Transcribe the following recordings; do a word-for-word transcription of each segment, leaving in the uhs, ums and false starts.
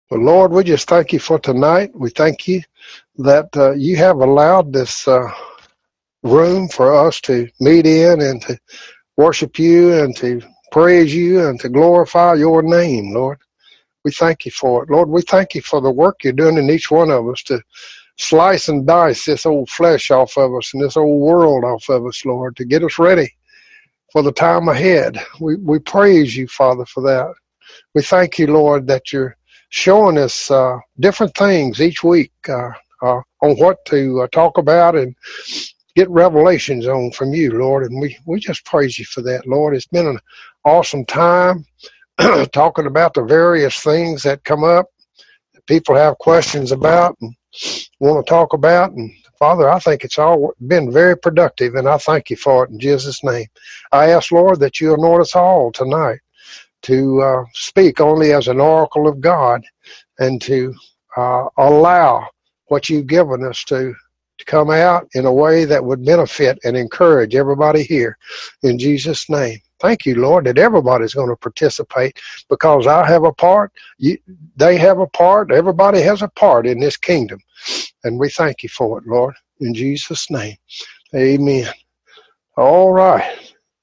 Well, Lord, we just thank you for tonight. We thank you that uh, you have allowed this uh, room for us to meet in and to worship you and to praise you and to glorify your name, Lord. We thank you for it. Lord, we thank you for the work you're doing in each one of us to slice and dice this old flesh off of us and this old world off of us, Lord, to get us ready for the time ahead. We, we praise you, Father, for that. We thank you, Lord, that you're showing us uh, different things each week uh, uh, on what to uh, talk about and get revelations on from you, Lord. And we, we just praise you for that, Lord. It's been an awesome time talking about the various things that come up that people have questions about and want to talk about. And Father, I think it's all been very productive, and I thank you for it in Jesus' name. I ask, Lord, that you anoint us all tonight to uh, speak only as an oracle of God and to uh, allow what you've given us to, to come out in a way that would benefit and encourage everybody here in Jesus' name. Thank you, Lord, that everybody's going to participate because I have a part, you, they have a part, everybody has a part in this kingdom. And we thank you for it, Lord, in Jesus' name. Amen. All right.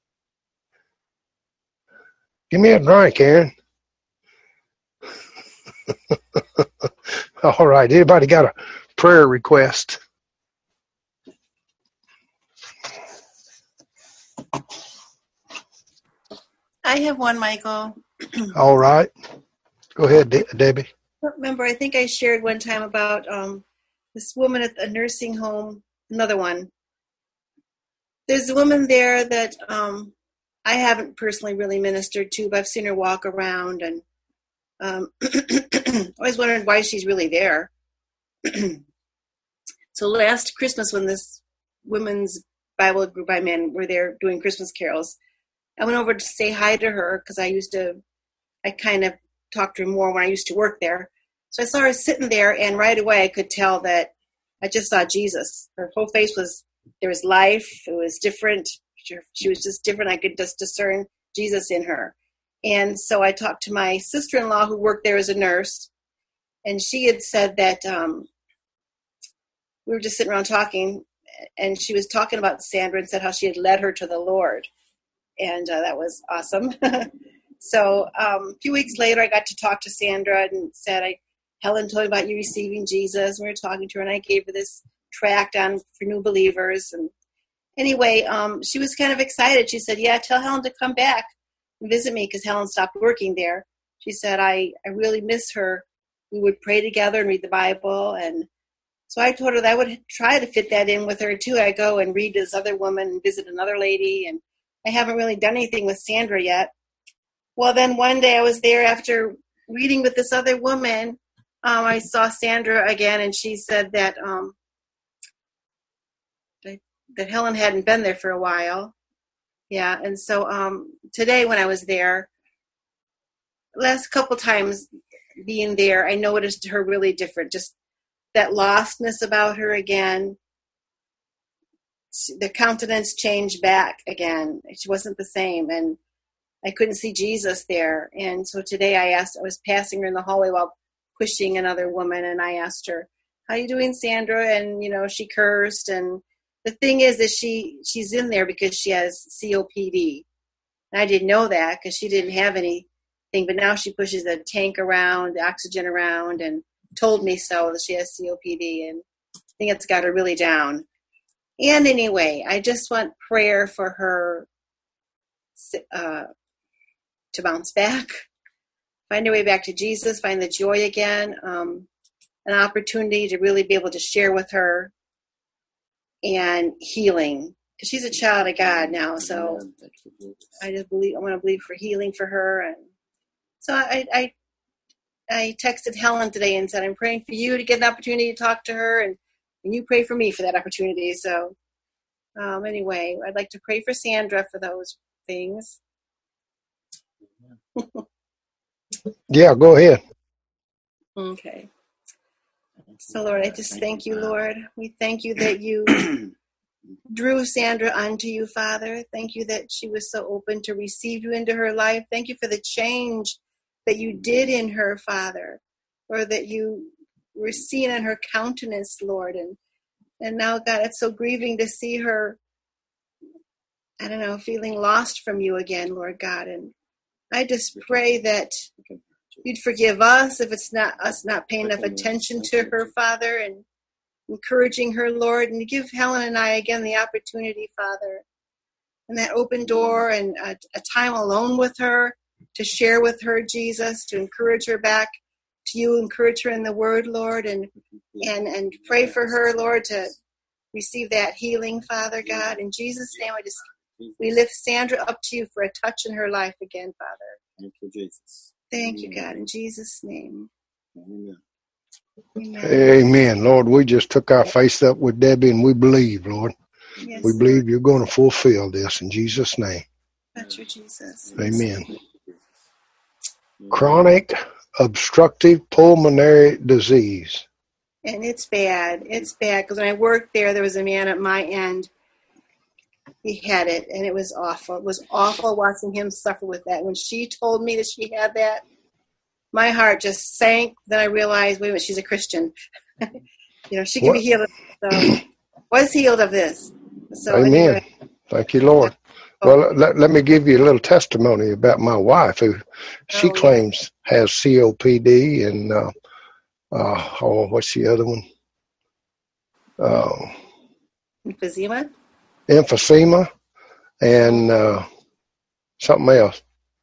Give me a drink, Aaron. All right. Anybody got a prayer request? I have one, Michael. All right. Go ahead, De- Debbie. Remember, I think I shared one time about um, this woman at a nursing home, another one. There's a woman there that um, I haven't personally really ministered to, but I've seen her walk around and um, always wondered why she's really there. So last Christmas when this women's Bible group I'm in were there doing Christmas carols, I went over to say hi to her because I used to, I kind of talked to her more when I used to work there. So I saw her sitting there, and right away I could tell that I just saw Jesus. Her whole face was, there was life. It was different. She, she was just different. I could just discern Jesus in her. And so I talked to my sister-in-law who worked there as a nurse, and she had said that um, we were just sitting around talking, and she was talking about Sandra and said how she had led her to the Lord. And uh, that was awesome. So um, a few weeks later, I got to talk to Sandra and said, I, Helen told me about you receiving Jesus. We were talking to her, and I gave her this tract on for new believers. And anyway, um, she was kind of excited. She said, yeah, tell Helen to come back and visit me because Helen stopped working there. She said, I, I really miss her. We would pray together and read the Bible. And so I told her that I would try to fit that in with her, too. I go and read this other woman and visit another lady. And I haven't really done anything with Sandra yet. Well, then one day I was there after reading with this other woman. Um, I saw Sandra again, and she said that, um, that that Helen hadn't been there for a while. Yeah, and so um, today when I was there, last couple times being there, I noticed her really different. Just that lostness about her again. The countenance changed back again. She wasn't the same, and I couldn't see Jesus there. And so today I asked, I was passing her in the hallway while pushing another woman, and I asked her, how you doing, Sandra? And, you know, she cursed. And the thing is that she, she's in there because she has C O P D. And I didn't know that because she didn't have anything, but now she pushes the tank around, the oxygen around, and told me so that she has C O P D. And I think it's got her really down. And anyway, I just want prayer for her uh, to bounce back, find her way back to Jesus, find the joy again, um, an opportunity to really be able to share with her, and healing. Because she's a child of God now, so I just believe I want to believe for healing for her. And so I, I, I texted Helen today and said, I'm praying for you to get an opportunity to talk to her, and, and you pray for me for that opportunity. So um, anyway, I'd like to pray for Sandra for those things. Yeah, go ahead. Okay. So, Lord, I just thank you, Lord. We thank you that you drew Sandra unto you, Father. Thank you that she was so open to receive you into her life. Thank you for the change that you did in her, Father. or that you were seeing in her countenance, Lord. And, and now, God, it's so grieving to see her, I don't know, feeling lost from you again, Lord God. And I just pray that you'd forgive us if it's not us not paying enough attention to her, Father, and encouraging her, Lord, and give Helen and I again the opportunity, Father, and that open door and a, a time alone with her to share with her, Jesus, to encourage her back to you, encourage her in the word, Lord, and and and pray for her, Lord, to receive that healing, Father God. In Jesus' name, I just we lift Sandra up to you for a touch in her life again, Father. Thank you, Jesus. Thank you, God, in Jesus' name. Amen. Amen. Amen. Lord, we just took our faith up with Debbie, and we believe, Lord. Yes, We believe Lord. you're going to fulfill this in Jesus' name. Touch her, Jesus. Amen. Chronic obstructive pulmonary disease. And it's bad. It's bad. Because when I worked there, there was a man at my end. He had it, and it was awful. It was awful watching him suffer with that. When she told me that she had that, my heart just sank. Then I realized, wait a minute, she's a Christian. You know, she can What? be healed. So, was healed of this. So Amen. anyway, Thank you, Lord. Well, let, let me give you a little testimony about my wife, who she Oh, yes. claims has C O P D and, uh, uh, oh, what's the other one? Uh, Emphysema? emphysema and uh, something else.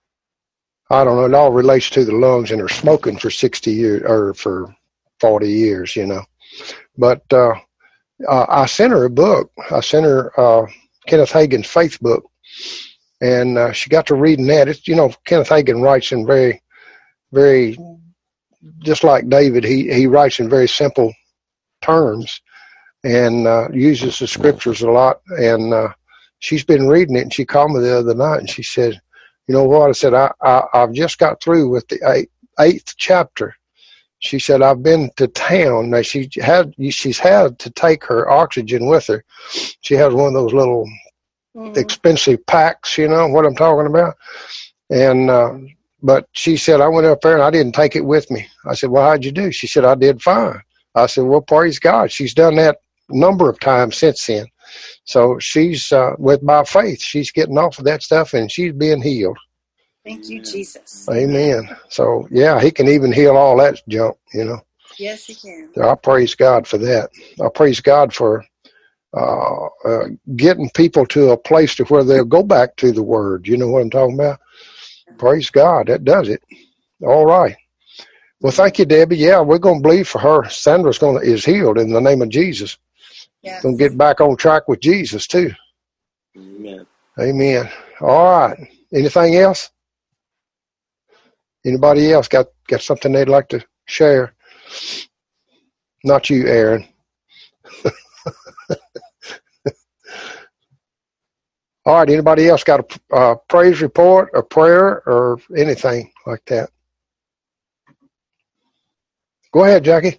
I don't know. It all relates to the lungs, and they're smoking for sixty years or for forty years, you know. But uh, uh, I sent her a book. I sent her uh, Kenneth Hagin's Faith book, and uh, she got to reading that. It's, you know, Kenneth Hagin writes in very, very, just like David, he, he writes in very simple terms and uh, uses the scriptures a lot. And uh, she's been reading it, and she called me the other night, and she said, you know what? I said, I, I, I've just got through with the eight, eighth chapter. She said, I've been to town. Now, she had, she's had to take her oxygen with her. She has one of those little mm. expensive packs, you know what I'm talking about? And, uh, but she said, I went up there and I didn't take it with me. I said, well, how'd you do? She said, I did fine. I said, well, praise God. She's done that a number of times since then. So she's, uh, with by faith, she's getting off of that stuff and she's being healed. Thank you, Jesus. Amen. So, yeah, he can even heal all that junk, you know. Yes, he can. So I praise God for that. I praise God for uh, uh, getting people to a place to where they'll go back to the Word. You know what I'm talking about? Praise God. That does it. All right. Well, thank you, Debbie. Yeah, we're going to believe for her. Sandra's going to is healed in the name of Jesus. Yes. Going to get back on track with Jesus, too. Amen. Amen. All right. Anything else? Anybody else got, got something they'd like to share? Not you, Aaron. All right. Anybody else got a uh, praise report, a prayer, or anything like that? Go ahead, Jackie.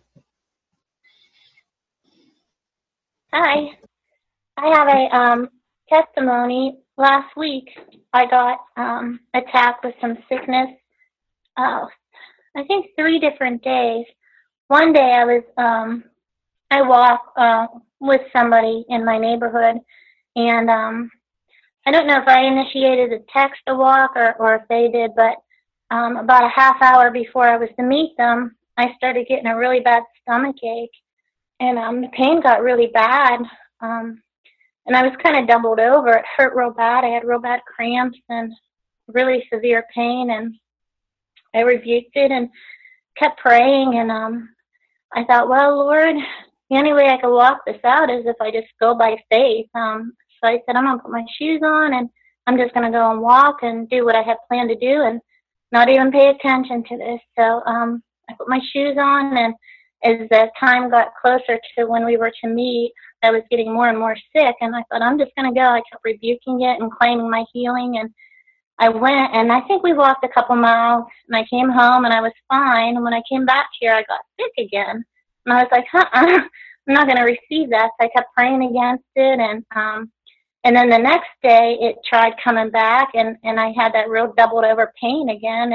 Hi. I have a um, testimony. Last week, I got um, attacked with some sickness. Uh, I think three different days. One day, I was um, I walked uh, with somebody in my neighborhood, and um, I don't know if I initiated a text to walk or, or if they did, but um, about a half hour before I was to meet them, I started getting a really bad stomach ache, and um, the pain got really bad, um, and I was kind of doubled over. It hurt real bad. I had real bad cramps and really severe pain, and I rebuked it and kept praying, and um, I thought, well, Lord, the only way I could walk this out is if I just go by faith. Um, so I said, I'm going to put my shoes on, and I'm just going to go and walk and do what I had planned to do and not even pay attention to this. So um, I put my shoes on, and as the time got closer to when we were to meet, I was getting more and more sick, and I thought, I'm just going to go. I kept rebuking it and claiming my healing, and I went, and I think we walked a couple miles, and I came home, and I was fine. And when I came back here, I got sick again. And I was like, huh, I'm not going to receive that. So I kept praying against it, and um, and then the next day, it tried coming back, and, and I had that real doubled over pain again. And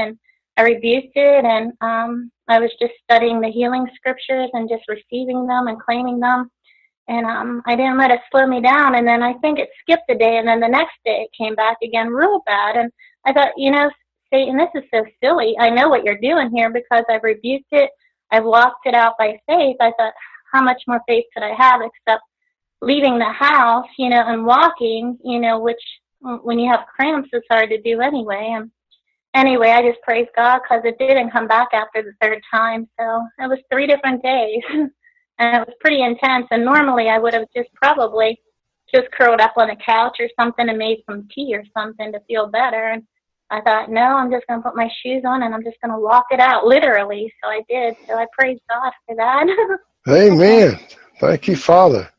I rebuked it, and um, I was just studying the healing scriptures and just receiving them and claiming them. And um, I didn't let it slow me down. And then I think it skipped a day, and then the next day it came back again real bad. And I thought, you know, Satan, this is so silly. I know what you're doing here because I've rebuked it. I've walked it out by faith. I thought, how much more faith could I have except leaving the house, you know, and walking, you know, which when you have cramps, it's hard to do anyway. And anyway, I just praise God because it didn't come back after the third time. So it was three different days. And it was pretty intense. And normally I would have just probably just curled up on the couch or something and made some tea or something to feel better. And I thought, no, I'm just going to put my shoes on and I'm just going to walk it out, literally. So I did. So I praise God for that. Amen. Thank you, Father.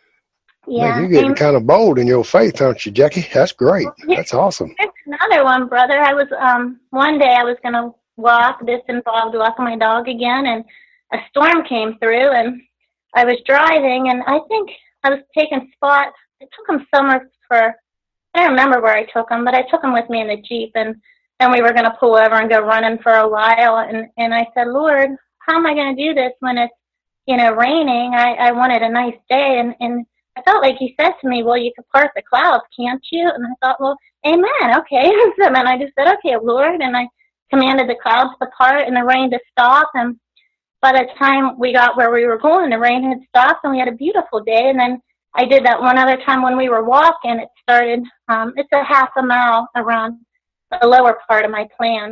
Yeah. Man, you're getting kind of bold in your faith, aren't you, Jackie? That's great. That's awesome. There's another one, brother. I was, um, one day I was going to walk. This involved walking my dog again, and a storm came through, and I was driving, and I think I was taking Spot. I took him somewhere for, I don't remember where I took him, but I took him with me in the Jeep, and then we were going to pull over and go running for a while, and, and I said, Lord, how am I going to do this when it's, you know, raining? I, I wanted a nice day, and, and I felt like he said to me, well, you could part the clouds, can't you? And I thought, well, amen, okay. So then I just said, okay, Lord, and I commanded the clouds to part and the rain to stop, and by the time we got where we were going, the rain had stopped, and we had a beautiful day. And then I did that one other time when we were walking. It started, um, it's a half a mile around the lower part of my plan.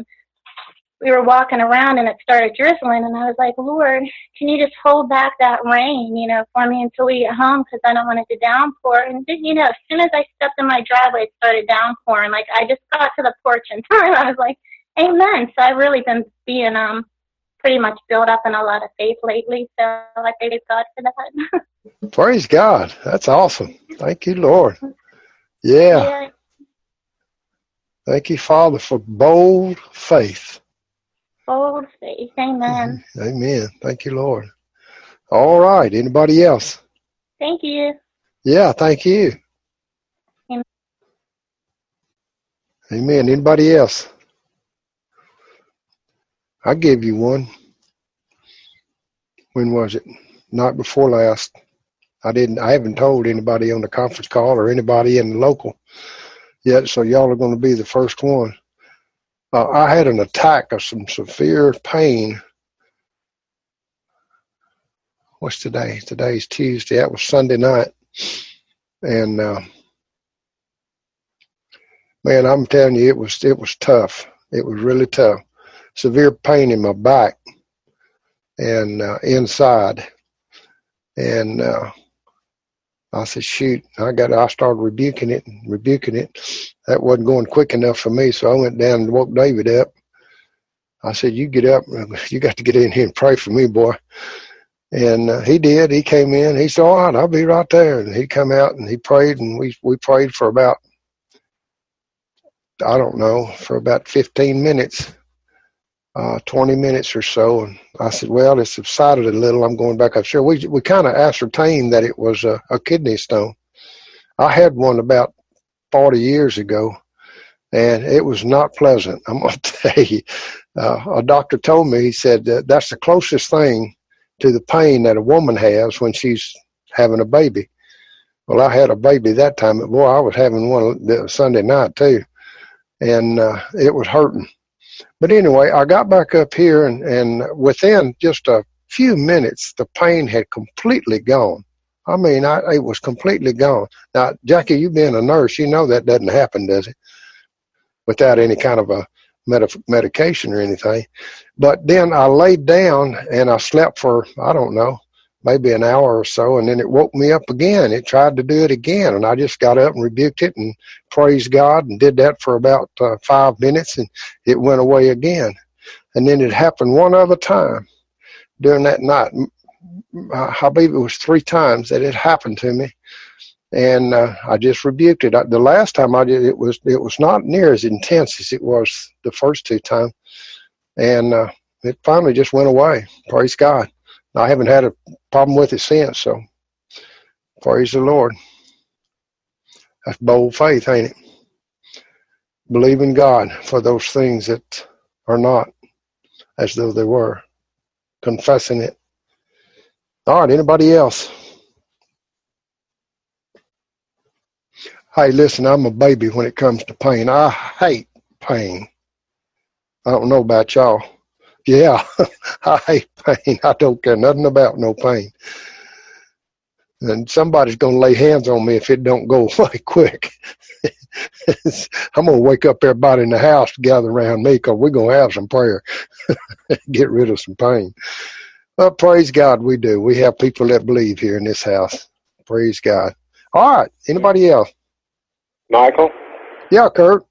We were walking around, and it started drizzling, and I was like, Lord, can you just hold back that rain, you know, for me until we get home, because I don't want it to downpour. And, you know, as soon as I stepped in my driveway, it started downpouring. Like, I just got to the porch in time. I was like, amen. So I've really been being, um, pretty much built up in a lot of faith lately, so I praise God for that. Praise God. That's awesome. Thank you, Lord. Yeah. Yeah. Thank you, Father, for bold faith. Bold faith. Amen. Mm-hmm. Amen. Thank you, Lord. All right. Anybody else? Thank you. Yeah, thank you. Amen. Amen. Anybody else? I gave you one. When was it? Night before last. I didn't. I haven't told anybody on the conference call or anybody in the local yet, so y'all are going to be the first one. Uh, I had an attack of some severe pain. What's today? Today's Tuesday. That was Sunday night, and uh, man, I'm telling you, it was it was tough. It was really tough. Severe pain in my back and uh, inside, and uh, I said, "Shoot!" I got. I started rebuking it, and rebuking it. That wasn't going quick enough for me, so I went down and woke David up. I said, "You get up. You got to get in here and pray for me, boy." And uh, he did. He came in. He said, "All right, I'll be right there." And he come out and he prayed, and we we prayed for about, I don't know, for about fifteen minutes. Uh, twenty minutes or so, and I said, well, it subsided a little. I'm going back upstairs. We we kind of ascertained that it was a, a kidney stone. I had one about forty years ago, and it was not pleasant. I'm going to tell you. Uh, a doctor told me, he said, uh, that's the closest thing to the pain that a woman has when she's having a baby. Well, I had a baby that time, but boy, I was having one the Sunday night too, and uh, it was hurting. But anyway, I got back up here, and, and within just a few minutes, the pain had completely gone. I mean, I, it was completely gone. Now, Jackie, you being a nurse, you know that doesn't happen, does it? Without any kind of a med- medication or anything. But then I laid down, and I slept for, I don't know, maybe an hour or so, and then it woke me up again. It tried to do it again, and I just got up and rebuked it and praised God and did that for about uh, five minutes, and it went away again. And then it happened one other time during that night. I believe it was three times that it happened to me, and uh, I just rebuked it. I, the last time I did it was it was not near as intense as it was the first two times, and uh, it finally just went away. Praise God. I haven't had a problem with it since, so praise the Lord. That's bold faith, ain't it? Believe in God for those things that are not as though they were, confessing it. All right, anybody else? Hey, listen, I'm a baby when it comes to pain. I hate pain. I don't know about y'all. Yeah, I hate pain. I don't care nothing about no pain. And somebody's going to lay hands on me if it don't go away quick. I'm going to wake up everybody in the house to gather around me because we're going to have some prayer. Get rid of some pain. Well, praise God, we do. We have people that believe here in this house. Praise God. All right, anybody else? Michael? Yeah, Kurt.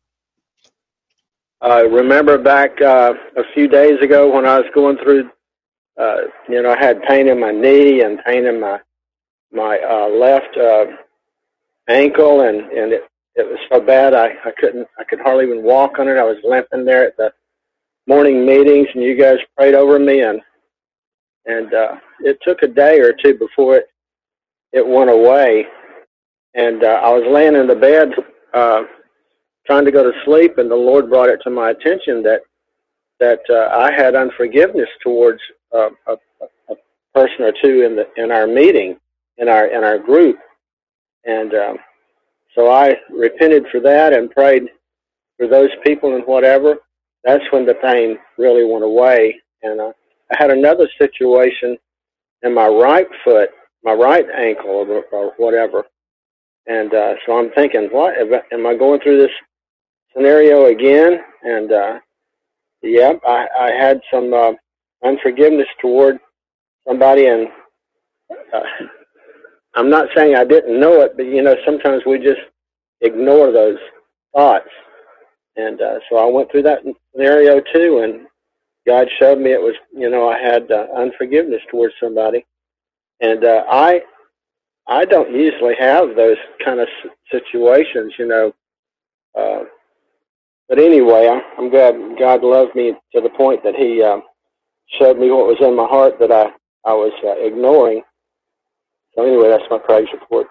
Uh, remember back uh, a few days ago when I was going through, uh, you know, I had pain in my knee and pain in my my uh, left uh, ankle, and, and it, it was so bad I, I couldn't, I could hardly even walk on it. I was limping there at the morning meetings, and you guys prayed over me, and and uh, it took a day or two before it it went away. And uh, I was laying in the bed uh, trying to go to sleep, and the Lord brought it to my attention that that uh, I had unforgiveness towards uh, a, a person or two in the in our meeting, in our in our group, and um, so I repented for that and prayed for those people and whatever. That's when the pain really went away. And uh, I had another situation in my right foot, my right ankle, or, or whatever. And uh, so I'm thinking, what, am I going through this scenario again? And, uh, yeah, I, I had some uh, unforgiveness toward somebody, and uh, I'm not saying I didn't know it, but, you know, sometimes we just ignore those thoughts. And uh, so I went through that scenario too, and God showed me it was, you know, I had uh, unforgiveness towards somebody. And uh, I I don't usually have those kind of situations, you know. Uh, but anyway, I'm, I'm glad God loved me to the point that he uh, showed me what was in my heart that I, I was uh, ignoring. So anyway, that's my praise report.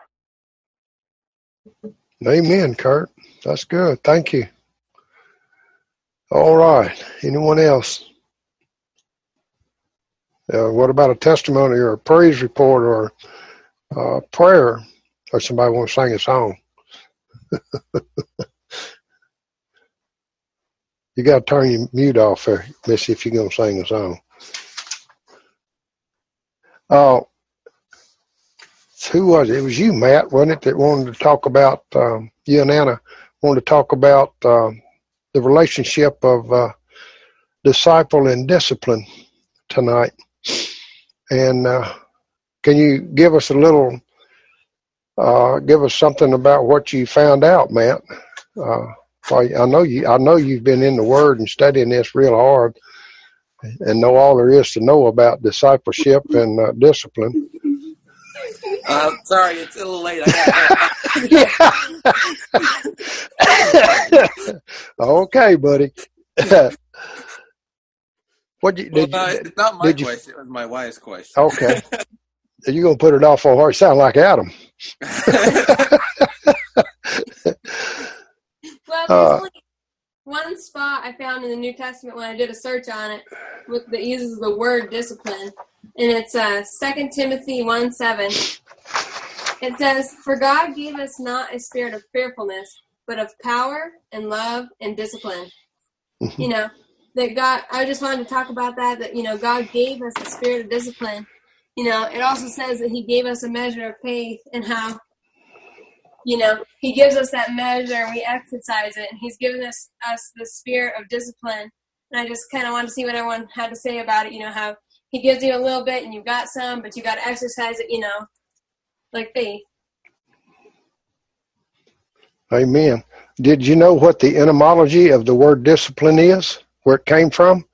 Amen, Kurt. That's good. Thank you. All right. Anyone else? Uh, what about a testimony or a praise report or uh, prayer? Or somebody want to sing a song? You got to turn your mute off there, Missy, if you're going to sing a song. Oh, uh, who was it? It was you, Matt, wasn't it, that wanted to talk about, um, you and Anna wanted to talk about um, the relationship of uh, disciple and discipline tonight. And uh, can you give us a little, uh, give us something about what you found out, Matt? Uh, I know you. I know you've been in the Word and studying this real hard, and know all there is to know about discipleship and uh, discipline. Uh, sorry, it's a little late. I got Okay, buddy. What you, well, did no, you, it's not my did you, question. It was my wife's question. Okay. You're going to put it off on her. You sound like Adam. Well, there's Uh, only one spot I found in the New Testament when I did a search on it with, that uses the word discipline, and it's uh, Second Timothy one seven. It says, "For God gave us not a spirit of fearfulness, but of power and love and discipline." You know, that God, I just wanted to talk about that, that, you know, God gave us a spirit of discipline. You know, it also says that he gave us a measure of faith, and how, you know, he gives us that measure and we exercise it, and he's given us, us the spirit of discipline. And I just kind of want to see what everyone had to say about it, you know, how he gives you a little bit and you've got some, but you got to exercise it, you know, like faith. Amen. Did you know what the etymology of the word discipline is? Where it came from?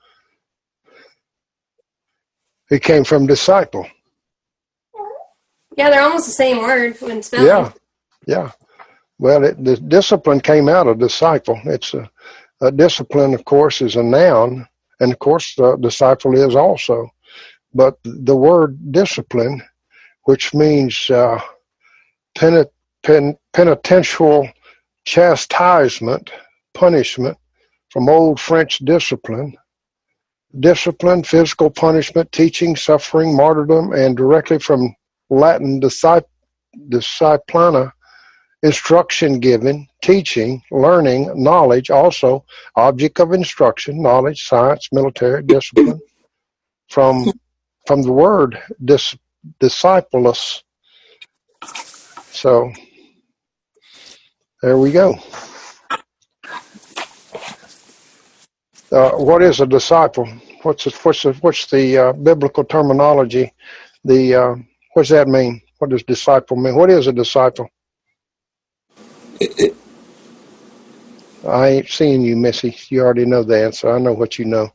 It came from disciple. Yeah, they're almost the same word when spelled. Yeah, yeah. Well, it, the discipline came out of disciple. It's a, a discipline, of course, is a noun, and of course, uh, disciple is also. But the word discipline, which means uh, penit, pen, penitential chastisement, punishment, from Old French discipline. Discipline, physical punishment, teaching, suffering, martyrdom, and directly from Latin disciplina, instruction given, teaching, learning, knowledge, also object of instruction, knowledge, science, military, discipline, from from the word dis, discipulus. So there we go. Uh, what is a disciple? What's the, what's the, what's the uh, biblical terminology? The uh, what does that mean? What does disciple mean? What is a disciple? I ain't seeing you, Missy. You already know the answer. I know what you know.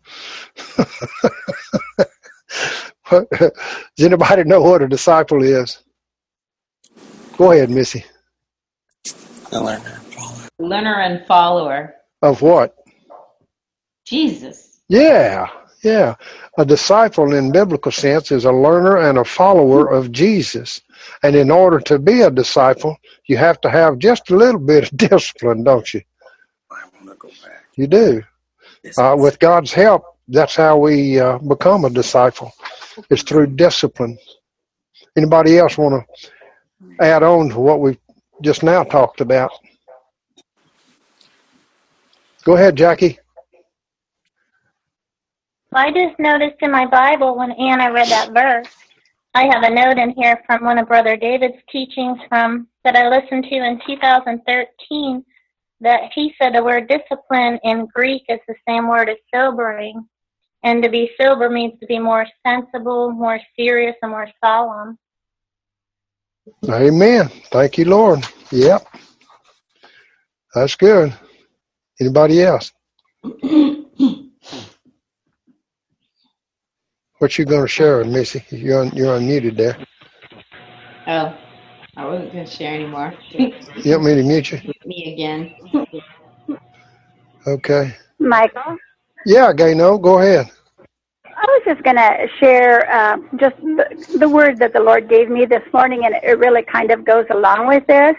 Does anybody know what a disciple is? Go ahead, Missy. A learner and follower. Learner and follower. Of what? Jesus. Yeah, yeah. A disciple in biblical sense is a learner and a follower of Jesus. And in order to be a disciple, you have to have just a little bit of discipline, don't you? I want to go back. You do. Uh, with God's help, that's how we uh, become a disciple. It's through discipline. Anybody else want to add on to what we just now talked about? Go ahead, Jackie. I just noticed in my Bible when Anna read that verse, I have a note in here from one of Brother David's teachings from that I listened to in two thousand thirteen, that he said the word discipline in Greek is the same word as sobering. And to be sober means to be more sensible, more serious, and more solemn. Amen. Thank you, Lord. Yep. That's good. Anybody else? What you going to share with Missy? You're, un, you're unmuted there. Oh, I wasn't going to share anymore. You want me to mute you? Me again. Okay. Michael? Yeah, Gayno, go ahead. I was just going to share uh, just the, the word that the Lord gave me this morning, and it really kind of goes along with this.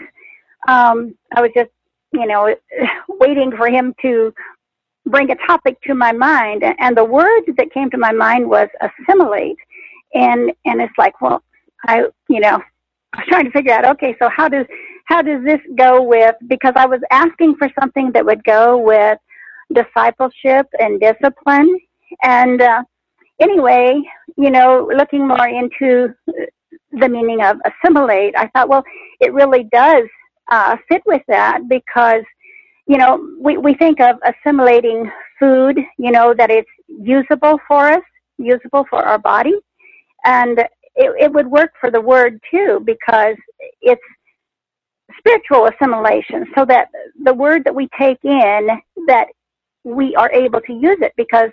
Um, I was just, you know, waiting for him to bring a topic to my mind, and the word that came to my mind was assimilate. And and it's like, well, I, you know, I was trying to figure out, okay, so how does how does this go with, because I was asking for something that would go with discipleship and discipline. And uh, anyway, you know, looking more into the meaning of assimilate, I thought, well, it really does uh, fit with that, because, you know, we, we think of assimilating food, you know, that it's usable for us, usable for our body. And it, it would work for the word too, because it's spiritual assimilation, so that the word that we take in, that we are able to use it, because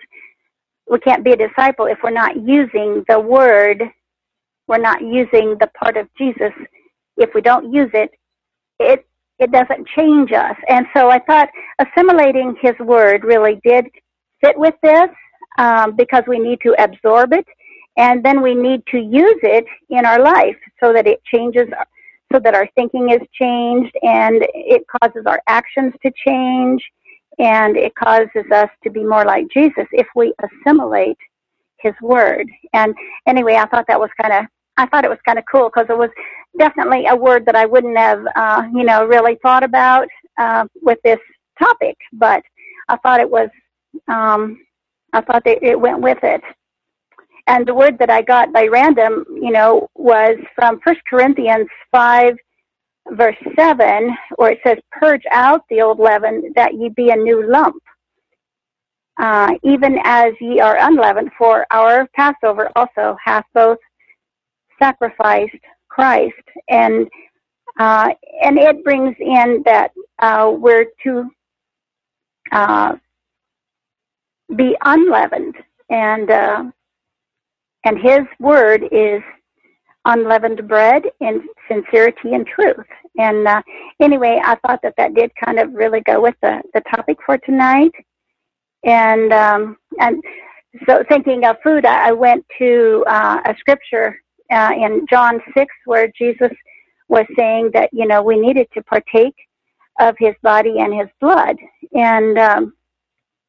we can't be a disciple if we're not using the word, we're not using the part of Jesus. If we don't use it, it it doesn't change us. And so I thought assimilating his word really did fit with this, um, because we need to absorb it, and then we need to use it in our life so that it changes, so that our thinking is changed, and it causes our actions to change, and it causes us to be more like Jesus if we assimilate his word. And anyway, I thought that was kind of, I thought it was kind of cool, because it was definitely a word that I wouldn't have, uh, you know, really thought about uh, with this topic, but I thought it was, um, I thought that it went with it. And the word that I got by random, you know, was from First Corinthians five, verse seven, where it says, purge out the old leaven, that ye be a new lump, uh, even as ye are unleavened, for our Passover also hath both sacrificed Christ. And uh, and it brings in that uh, we're to uh, be unleavened, and uh, and his word is unleavened bread in sincerity and truth. And uh, anyway, I thought that that did kind of really go with the, the topic for tonight. And um, and so thinking of food, I, I went to uh, a scripture uh, in John six, where Jesus was saying that, you know, we needed to partake of his body and his blood. And um,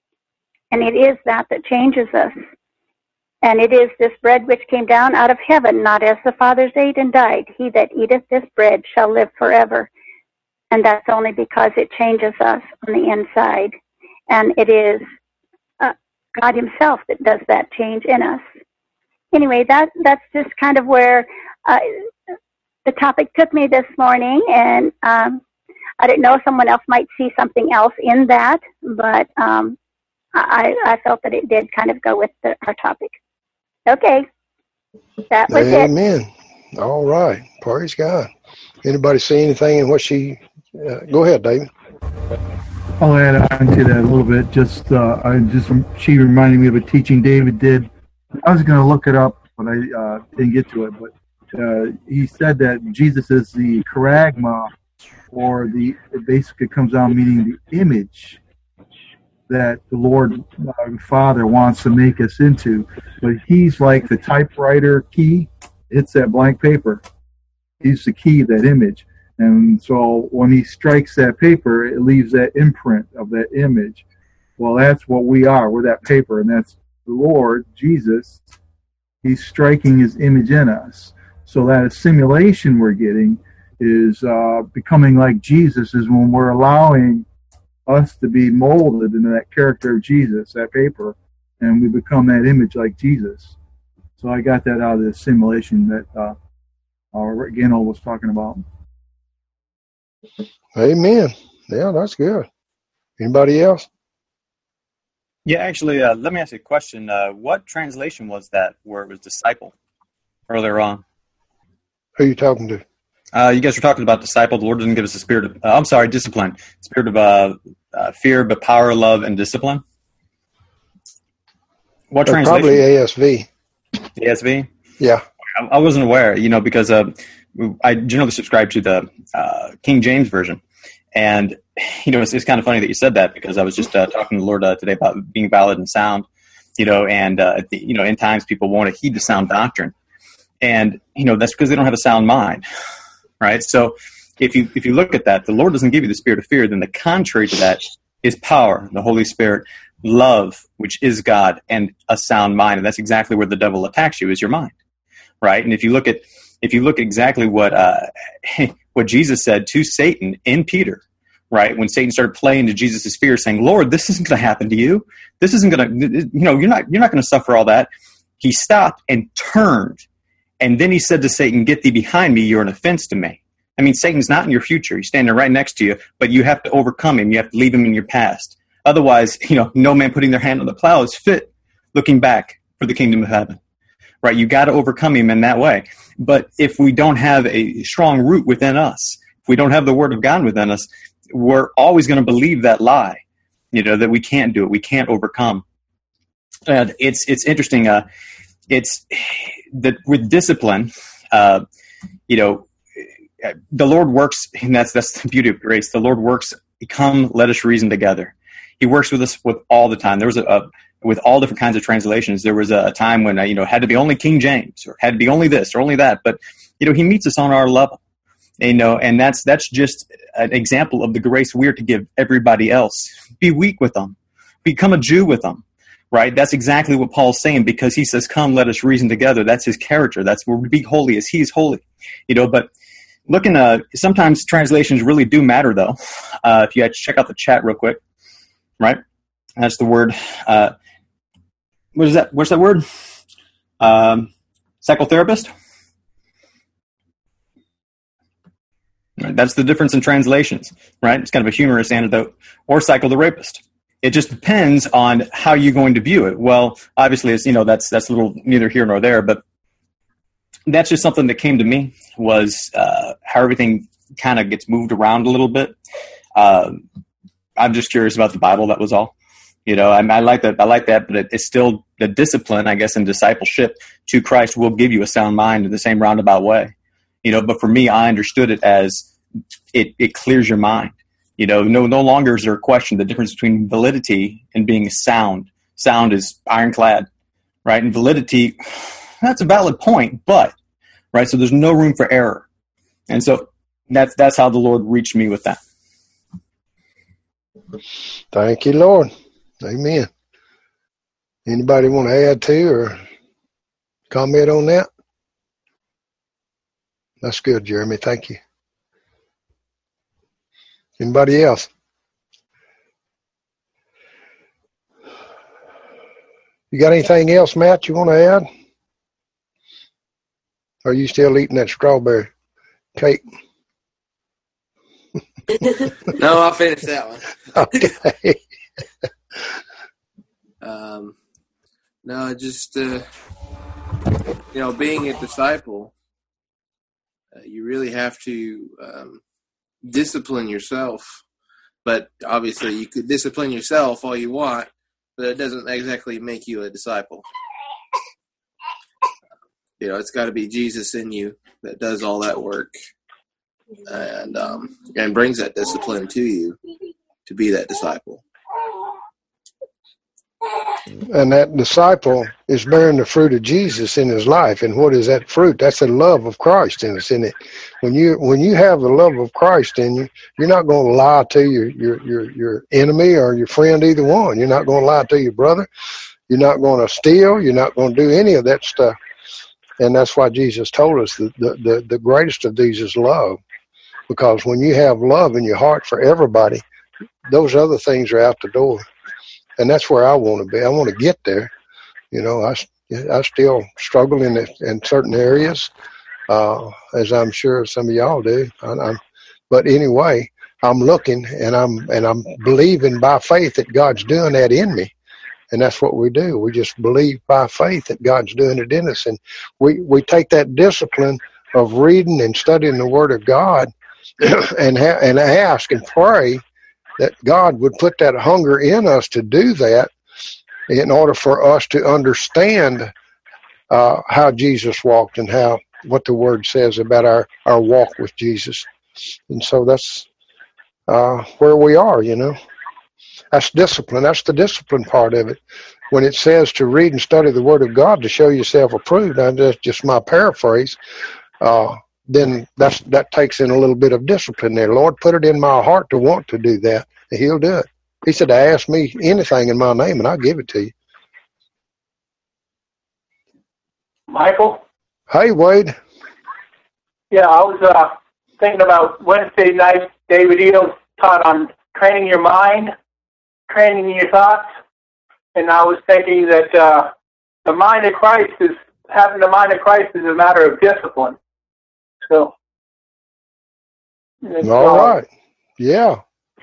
And it is that that changes us. And it is this bread which came down out of heaven, not as the fathers ate and died. He that eateth this bread shall live forever. And that's only because it changes us on the inside. And it is uh, God himself that does that change in us. Anyway, that that's just kind of where uh, the topic took me this morning. And um, I didn't know if someone else might see something else in that, but um, I, I felt that it did kind of go with the, our topic. Okay, that was Amen. it. Amen. All right. Praise God. Anybody see anything in what she... Uh, go ahead, David. I'll add on to that a little bit. Just, uh, I just she reminded me of a teaching David did. I was going to look it up, but I uh, didn't get to it. But uh, he said that Jesus is the charagma, or the it basically comes out meaning the image that the Lord uh, Father wants to make us into. But he's like the typewriter key. Hits that blank paper. He's the key, that image. And so when he strikes that paper, it leaves that imprint of that image. Well, that's what we are. We're that paper, and that's the Lord, Jesus. He's striking his image in us. So that assimilation we're getting is uh, becoming like Jesus, is when we're allowing us to be molded into that character of Jesus, that paper, and we become that image like Jesus. So I got that out of the assimilation that uh, uh, Gino was talking about. Amen. Yeah, that's good. Anybody else? Yeah, actually, uh, let me ask you a question. Uh, what translation was that where it was disciple earlier on? Who are you talking to? Uh, you guys were talking about disciple. The Lord doesn't give us a spirit of, uh, I'm sorry, discipline. Spirit of uh, uh, fear, but power, love, and discipline. What Uh, translation? Probably A S V. A S V? Yeah. I, I wasn't aware, you know, because uh, I generally subscribe to the uh, King James Version. And, you know, it's, it's kind of funny that you said that, because I was just uh, talking to the Lord uh, today about being valid and sound, you know, and, uh, the, you know, in times people want to heed the sound doctrine. And, you know, that's because they don't have a sound mind, right? So if you if you look at that, the Lord doesn't give you the spirit of fear. Then the contrary to that is power, the Holy Spirit, love, which is God, and a sound mind. And that's exactly where the devil attacks you, is your mind, right? And if you look at if you look exactly what uh, what Jesus said to Satan in Peter, right? When Satan started playing to Jesus' fear, saying, "Lord, this isn't going to happen to you. This isn't going to, you know, you're not you're not going to suffer all that." He stopped and turned. And then he said to Satan, "Get thee behind me, you're an offense to me." I mean, Satan's not in your future. He's standing right next to you, but you have to overcome him. You have to leave him in your past. Otherwise, you know, no man putting their hand on the plow is fit looking back for the kingdom of heaven, right? You got to overcome him in that way. But if we don't have a strong root within us, if we don't have the word of God within us, we're always going to believe that lie, you know, that we can't do it. We can't overcome. And it's, it's interesting. Uh, it's that with discipline, uh, you know, the Lord works, and that's that's the beauty of grace. The Lord works. Come, let us reason together. He works with us with all the time. There was a, a with all different kinds of translations. There was a, a time when uh, you know had to be only King James, or had to be only this or only that. But you know, He meets us on our level. And, you know, and that's that's just an example of the grace we're to give everybody else. Be weak with them. Become a Jew with them. Right? That's exactly what Paul's saying, because he says, "Come, let us reason together." That's his character. That's where we be holy as He's holy. You know, but looking, uh, sometimes translations really do matter, though. Uh, if you had to check out the chat real quick, right? That's the word. Uh, what is that? What's that word? Um, psychotherapist. Right? That's the difference in translations, right? It's kind of a humorous anecdote. Or psycho the rapist. It just depends on how you're going to view it. Well, obviously, it's, you know, that's that's a little neither here nor there, but that's just something that came to me, was uh, how everything kind of gets moved around a little bit. Uh, I'm just curious about the Bible. That was all. You know, I, I like that. I like that, but it, it's still the discipline, I guess, in discipleship to Christ will give you a sound mind in the same roundabout way. You know, but for me, I understood it as it, it clears your mind. You know, no no longer is there a question. The difference between validity and being sound. Sound is ironclad, right? And validity, that's a valid point, but, right, so there's no room for error. And so that's that's how the Lord reached me with that. Thank you, Lord. Amen. Anybody want to add to or comment on that? That's good, Jeremy. Thank you. Anybody else? You got anything else, Matt, you want to add? Or are you still eating that strawberry cake? No, I'll finish that one. Okay. um, no, just, uh, you know, being a disciple, uh, you really have to um, discipline yourself. But obviously, you could discipline yourself all you want, but it doesn't exactly make you a disciple. You know, it's got to be Jesus in you that does all that work and um, and brings that discipline to you to be that disciple. And that disciple is bearing the fruit of Jesus in his life. And what is that fruit? That's the love of Christ in us, isn't it? When you when you have the love of Christ in you, you're not going to lie to your your your your enemy or your friend, either one. You're not going to lie to your brother. You're not going to steal. You're not going to do any of that stuff. And that's why Jesus told us that the, the, the greatest of these is love. Because when you have love in your heart for everybody, those other things are out the door. And that's where I want to be. I want to get there. You know, I, I still struggle in in certain areas, uh, as I'm sure some of y'all do. I, I'm, but anyway, I'm looking and I'm and I'm believing by faith that God's doing that in me. And that's what we do. We just believe by faith that God's doing it in us. And we, we take that discipline of reading and studying the Word of God and ha- and ask and pray that God would put that hunger in us to do that in order for us to understand uh, how Jesus walked and how what the Word says about our, our walk with Jesus. And so that's uh, where we are, you know. That's discipline. That's the discipline part of it. When it says to read and study the Word of God to show yourself approved, and that's just my paraphrase, uh, then that's, that takes in a little bit of discipline there. Lord, put it in my heart to want to do that, and He'll do it. He said to ask me anything in my name, and I'll give it to you. Michael? Hey, Wade. Yeah, I was uh, thinking about Wednesday night, David Eels taught on training your mind, training your thoughts, and I was thinking that uh, the mind of Christ is, having the mind of Christ is a matter of discipline. So, all right. Yeah.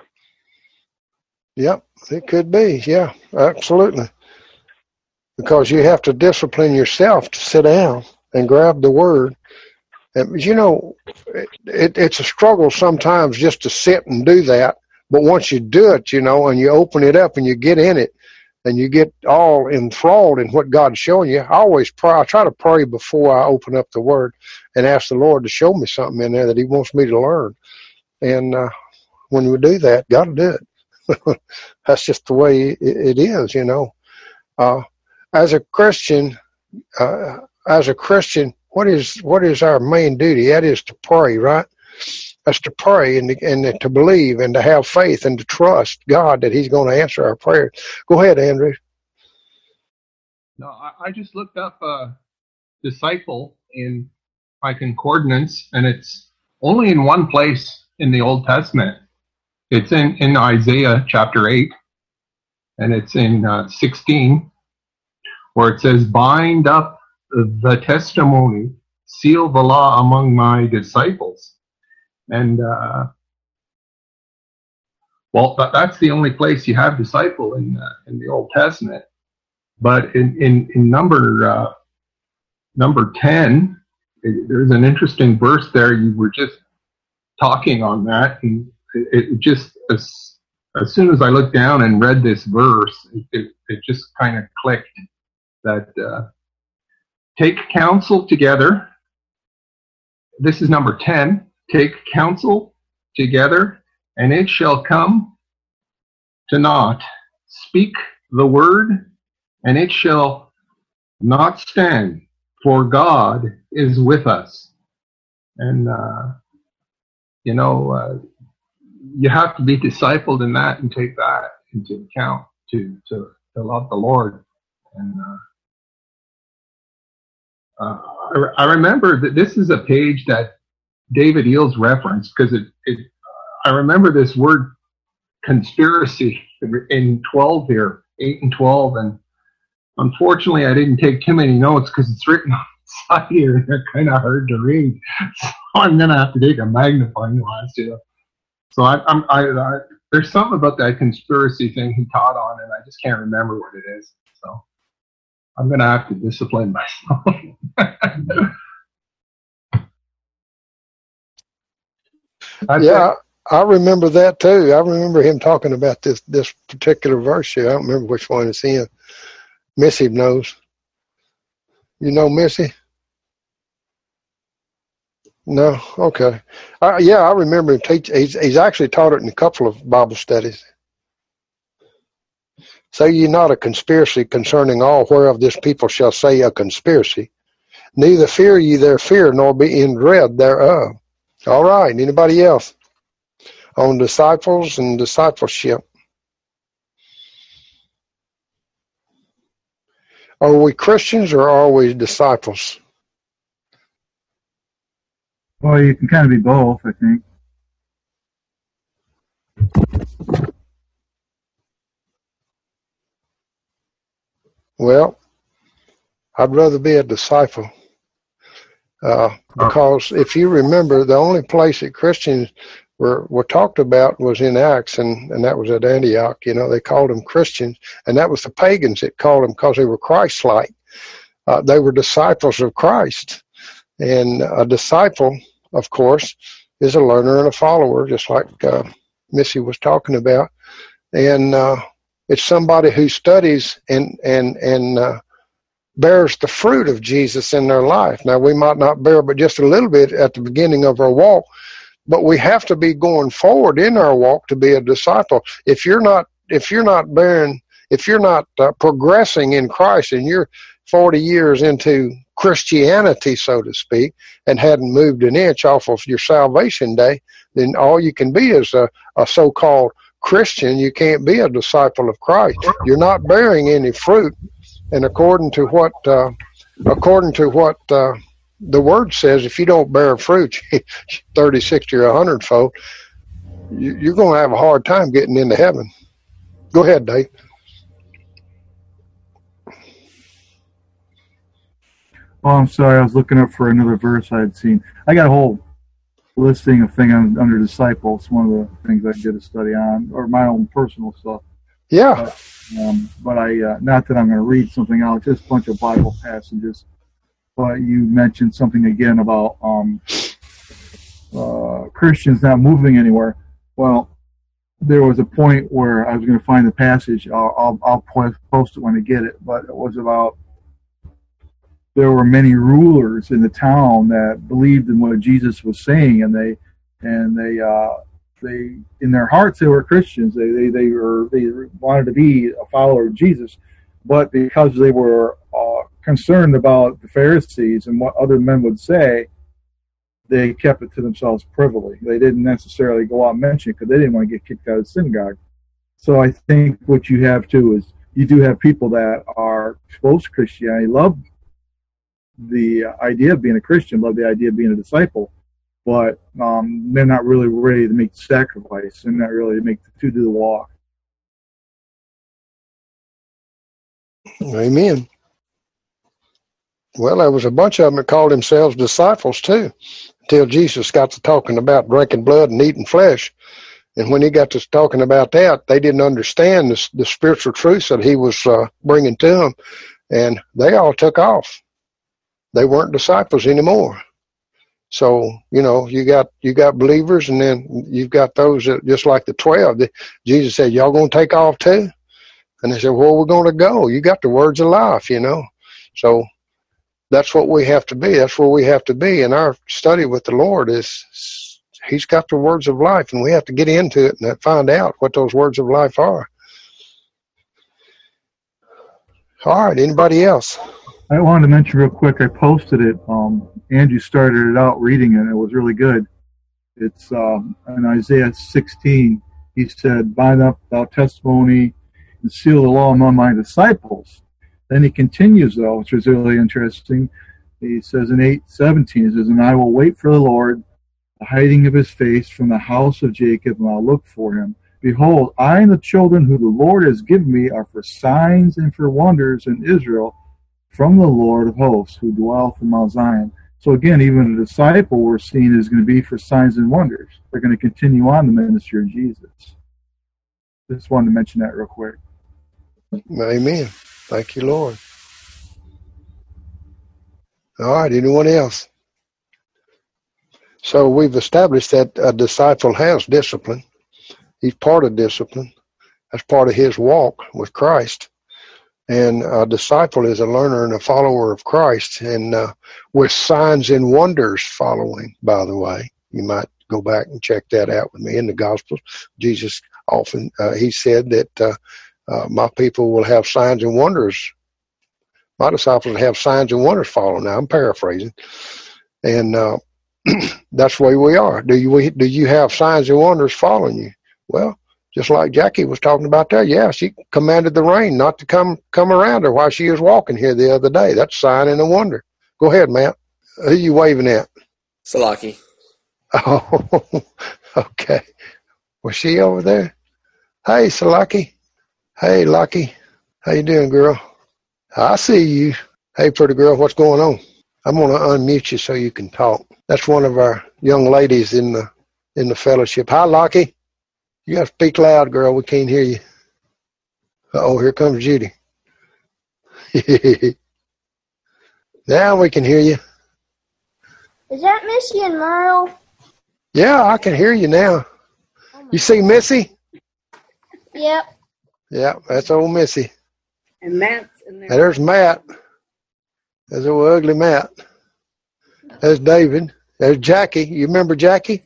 Yep, it could be. Yeah, absolutely. Because you have to discipline yourself to sit down and grab the Word. And, you know, it, it, it's a struggle sometimes just to sit and do that. But once you do it, you know, and you open it up and you get in it and you get all enthralled in what God's showing you, I always pray. I try to pray before I open up the Word and ask the Lord to show me something in there that He wants me to learn. And uh, when we do that, God will do it. That's just the way it, it is, you know. Uh, as a Christian, uh, as a Christian, what is what is our main duty? That is to pray, right? That's to pray and to, and to believe and to have faith and to trust God that He's going to answer our prayers. Go ahead, Andrew. No, I, I just looked up uh, disciple in my concordance, and it's only in one place in the Old Testament. It's in, in Isaiah chapter eight, and it's in uh, sixteen, where it says, "Bind up the testimony, seal the law among my disciples." And, uh, well, that, that's the only place you have disciple in uh, in the Old Testament. But in, in, in number uh, number ten, it, there's an interesting verse there. You were just talking on that, and it, it just, as, as soon as I looked down and read this verse, it, it, it just kind of clicked that uh, take counsel together. This is number ten. Take counsel together, and it shall come to naught. Speak the word, and it shall not stand, for God is with us. And, uh, you know, uh, you have to be discipled in that and take that into account to, to, to love the Lord. And uh, uh, I, I remember that this is a page that David Eels referenced because it, it. I remember this word conspiracy in twelve here, eight and twelve, and unfortunately I didn't take too many notes because it's written on the side here and they're kind of hard to read. So I'm gonna have to take a magnifying glass here. So I, I'm, I, I, there's something about that conspiracy thing he taught on, and I just can't remember what it is. So I'm gonna have to discipline myself. Yeah, I remember that too. I remember him talking about this this particular verse here. I don't remember which one it's in. Missy knows. You know Missy? No? Okay. Uh, yeah, I remember him teach. He's, he's actually taught it in a couple of Bible studies. Say ye not a conspiracy concerning all whereof this people shall say a conspiracy. Neither fear ye their fear, nor be in dread thereof. All right. Anybody else on disciples and discipleship? Are we Christians or are we disciples? Well, you can kind of be both, I think. Well, I'd rather be a disciple. Uh, because if you remember, the only place that Christians were, were talked about was in Acts, and, and that was at Antioch. You know, they called them Christians, and that was the pagans that called them because they were Christ-like. Uh, they were disciples of Christ. And a disciple, of course, is a learner and a follower, just like uh, Missy was talking about. And uh, it's somebody who studies and, and, and uh, bears the fruit of Jesus in their life. Now, we might not bear but just a little bit at the beginning of our walk, but we have to be going forward in our walk to be a disciple. If you're not, if you're not bearing, if you're not uh, progressing in Christ and you're forty years into Christianity, so to speak, and hadn't moved an inch off of your salvation day, then all you can be is a, a so-called Christian. You can't be a disciple of Christ. You're not bearing any fruit. And according to what, uh, according to what uh, the Word says, if you don't bear fruit, thirty, sixty, or a hundred fold, you, you're going to have a hard time getting into heaven. Go ahead, Dave. Oh, I'm sorry. I was looking up for another verse I had seen. I got a whole listing of things under disciples. One of the things I did a study on, or my own personal stuff. Yeah. But, um, but I, uh, not that I'm going to read something out, just a bunch of Bible passages. But you mentioned something again about um, uh, Christians not moving anywhere. Well, there was a point where I was going to find the passage. I'll, I'll, I'll post it when I get it. But it was about there were many rulers in the town that believed in what Jesus was saying, and they and they. Uh, They, in their hearts, they were Christians. They, they, they were, they wanted to be a follower of Jesus, but because they were uh, concerned about the Pharisees and what other men would say, they kept it to themselves privily. They didn't necessarily go out and mention it because they didn't want to get kicked out of the synagogue. So I think what you have too is you do have people that are exposed to Christianity, love the idea of being a Christian, love the idea of being a disciple, but um, they're not really ready to make the sacrifice. They're not really to make the, to do the walk. Amen. Well, there was a bunch of them that called themselves disciples too, until Jesus got to talking about drinking blood and eating flesh. And when he got to talking about that, they didn't understand the, the spiritual truths that he was uh, bringing to them, and they all took off. They weren't disciples anymore. So, you know, you got you got believers, and then you've got those that, just like the twelve, that Jesus said, y'all going to take off too? And they said, well, we're going to go. You got the words of life, you know. So that's what we have to be. That's where we have to be. And our study with the Lord is he's got the words of life, and we have to get into it and find out what those words of life are. All right, anybody else? I wanted to mention real quick, I posted it. Um, Andrew started it out reading it. It was really good. It's um, in Isaiah sixteen. He said, bind up thou testimony and seal the law among my disciples, Then he continues, though, which is really interesting. He says in eight seventeen, he says, and I will wait for the Lord, the hiding of his face from the house of Jacob, and I'll look for him. Behold, I and the children who the Lord has given me are for signs and for wonders in Israel from the Lord of hosts, who dwell from Mount Zion. So again, even a disciple we're seeing is going to be for signs and wonders. They're going to continue on the ministry of Jesus. Just wanted to mention that real quick. Amen. Thank you, Lord. All right, anyone else? So we've established that a disciple has discipline. He's part of discipline. That's part of his walk with Christ. And a disciple is a learner and a follower of Christ, and uh, with signs and wonders following, by the way. You might go back and check that out with me in the Gospels. Jesus often, uh, he said that uh, uh, my people will have signs and wonders. My disciples will have signs and wonders following. Now, I'm paraphrasing. And uh, that's the way we are. Do you, do you have signs and wonders following you? Well, just like Jackie was talking about there, yeah, she commanded the rain not to come come around her while she was walking here the other day. That's a sign and a wonder. Go ahead, Matt. Who you waving at? Salaki. Oh, okay. Was she over there? Hey, Salaki. Hey, Lucky. How you doing, girl? I see you. Hey, pretty girl, what's going on? I'm going to unmute you so you can talk. That's one of our young ladies in the in the fellowship. Hi, Lucky. You got to speak loud, girl. We can't hear you. Uh-oh, here comes Judy. Now we can hear you. Is that Missy and Merle? Yeah, I can hear you now. Oh you see Missy? Yep. Yeah, that's old Missy. And Matt's in there. And there's Matt. There's old ugly Matt. There's David. There's Jackie. You remember Jackie?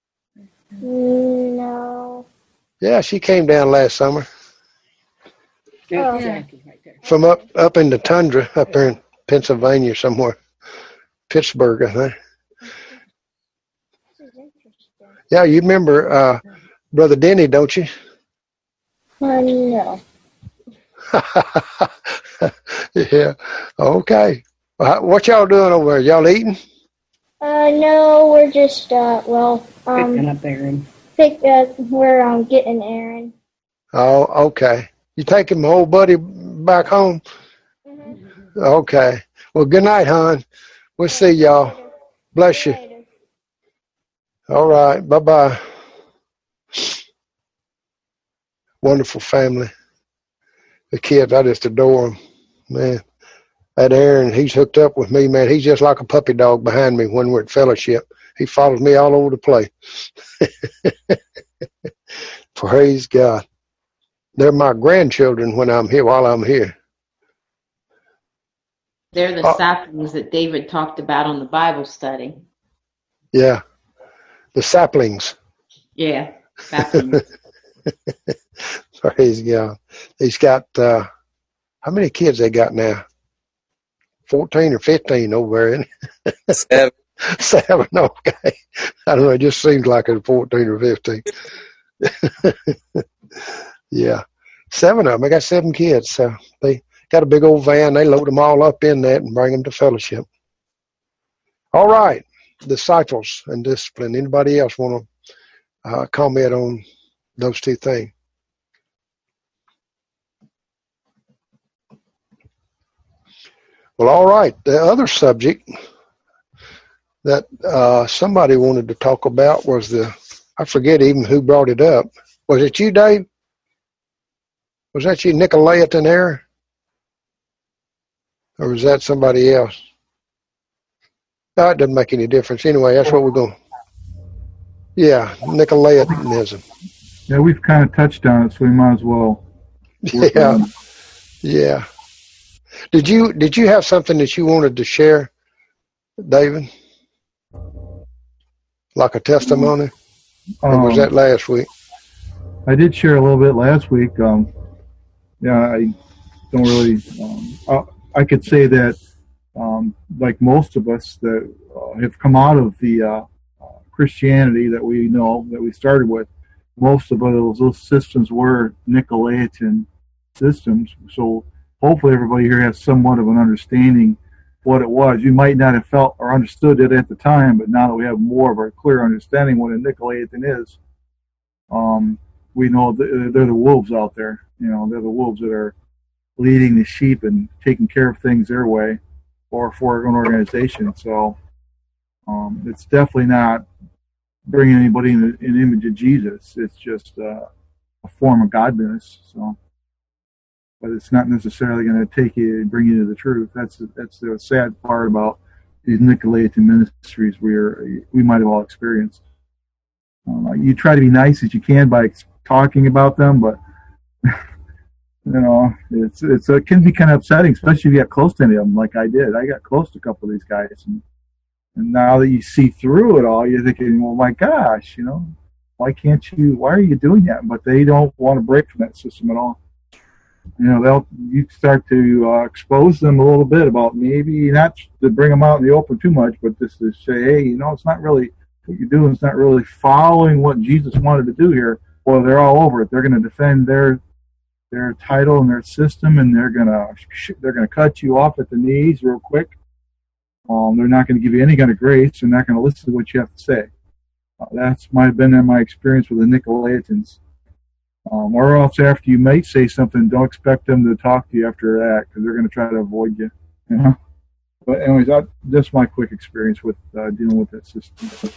No. Yeah, she came down last summer. Oh. Jackie right there. From up, up in the tundra, up there in Pennsylvania somewhere. Pittsburgh, I think. Yeah, you remember uh, Brother Denny, don't you? Uh, no. Yeah. Okay. Well, what y'all doing over there? Y'all eating? Uh, no, we're just, uh, well, um... Picking up Aaron. Pick, uh, we're, um, getting Aaron. Oh, okay. You taking my old buddy back home? Mm-hmm. Okay. Well, good night, hon. We'll see y'all. Bless you. All right. Bye-bye. Wonderful family. The kids, I just adore them. Man, that Aaron, he's hooked up with me, man. He's just like a puppy dog behind me when we're at fellowship. He follows me all over the place. Praise God. They're my grandchildren when I'm here, while I'm here. They're the Uh, saplings that David talked about on the Bible study. Yeah. The saplings. Yeah, saplings. Praise God. He's got, uh, how many kids they got now? fourteen or fifteen over there, isn't it? Seven. Seven, okay. I don't know, it just seems like it's fourteen or fifteen. Yeah. Seven of them. I got seven kids. So they got a big old van. They load them all up in that and bring them to fellowship. All right. Disciples and discipline. Anybody else want to uh, comment on those two things? Well, all right. The other subject that uh, somebody wanted to talk about was the, I forget even who brought it up. Was it you, Dave? Was that you, Nicolaitan there? Or was that somebody else? No, it doesn't make any difference. Anyway, that's what we're going. Yeah, Nicolaitanism. Yeah, we've kind of touched on it, so we might as well. Yeah, yeah. Did you did you have something that you wanted to share, David? Like a testimony? Or was Um, that last week? I did share a little bit last week. Um, yeah, I don't really. Um, I, I could say that, um, like most of us that uh, have come out of the uh, uh, Christianity that we know that we started with, most of those, those systems were Nicolaitan systems. So hopefully everybody here has somewhat of an understanding what it was. You might not have felt or understood it at the time, but now that we have more of a clear understanding what a Nicolaitan is, um, we know that they're the wolves out there. You know, they're the wolves that are leading the sheep and taking care of things their way or for an organization. So um, it's definitely not bringing anybody in the, in the image of Jesus. It's just uh, a form of godliness. So. But it's not necessarily going to take you and bring you to the truth. That's that's the sad part about these Nicolaitan ministries we are, we might have all experienced. Uh, you try to be nice as you can by talking about them, but you know it's it's it can be kind of upsetting, especially if you get close to any of them, like I did. I got close to a couple of these guys, and, and now that you see through it all, you're thinking, well, my gosh, you know, why can't you? Why are you doing that? But they don't want to break from that system at all. You know, they'll you start to uh, expose them a little bit about maybe not to bring them out in the open too much, but just to say, hey, you know, it's not really what you're doing. It's not really following what Jesus wanted to do here. Well, they're all over it. They're going to defend their their title and their system, and they're gonna they're gonna cut you off at the knees real quick. Um, they're not going to give you any kind of grace. They're not going to listen to what you have to say. Uh, that's my been my experience with the Nicolaitans. Um, or else after you might say something, don't expect them to talk to you after that because they're going to try to avoid you. You know? But anyways, that, that's my quick experience with uh, dealing with that system.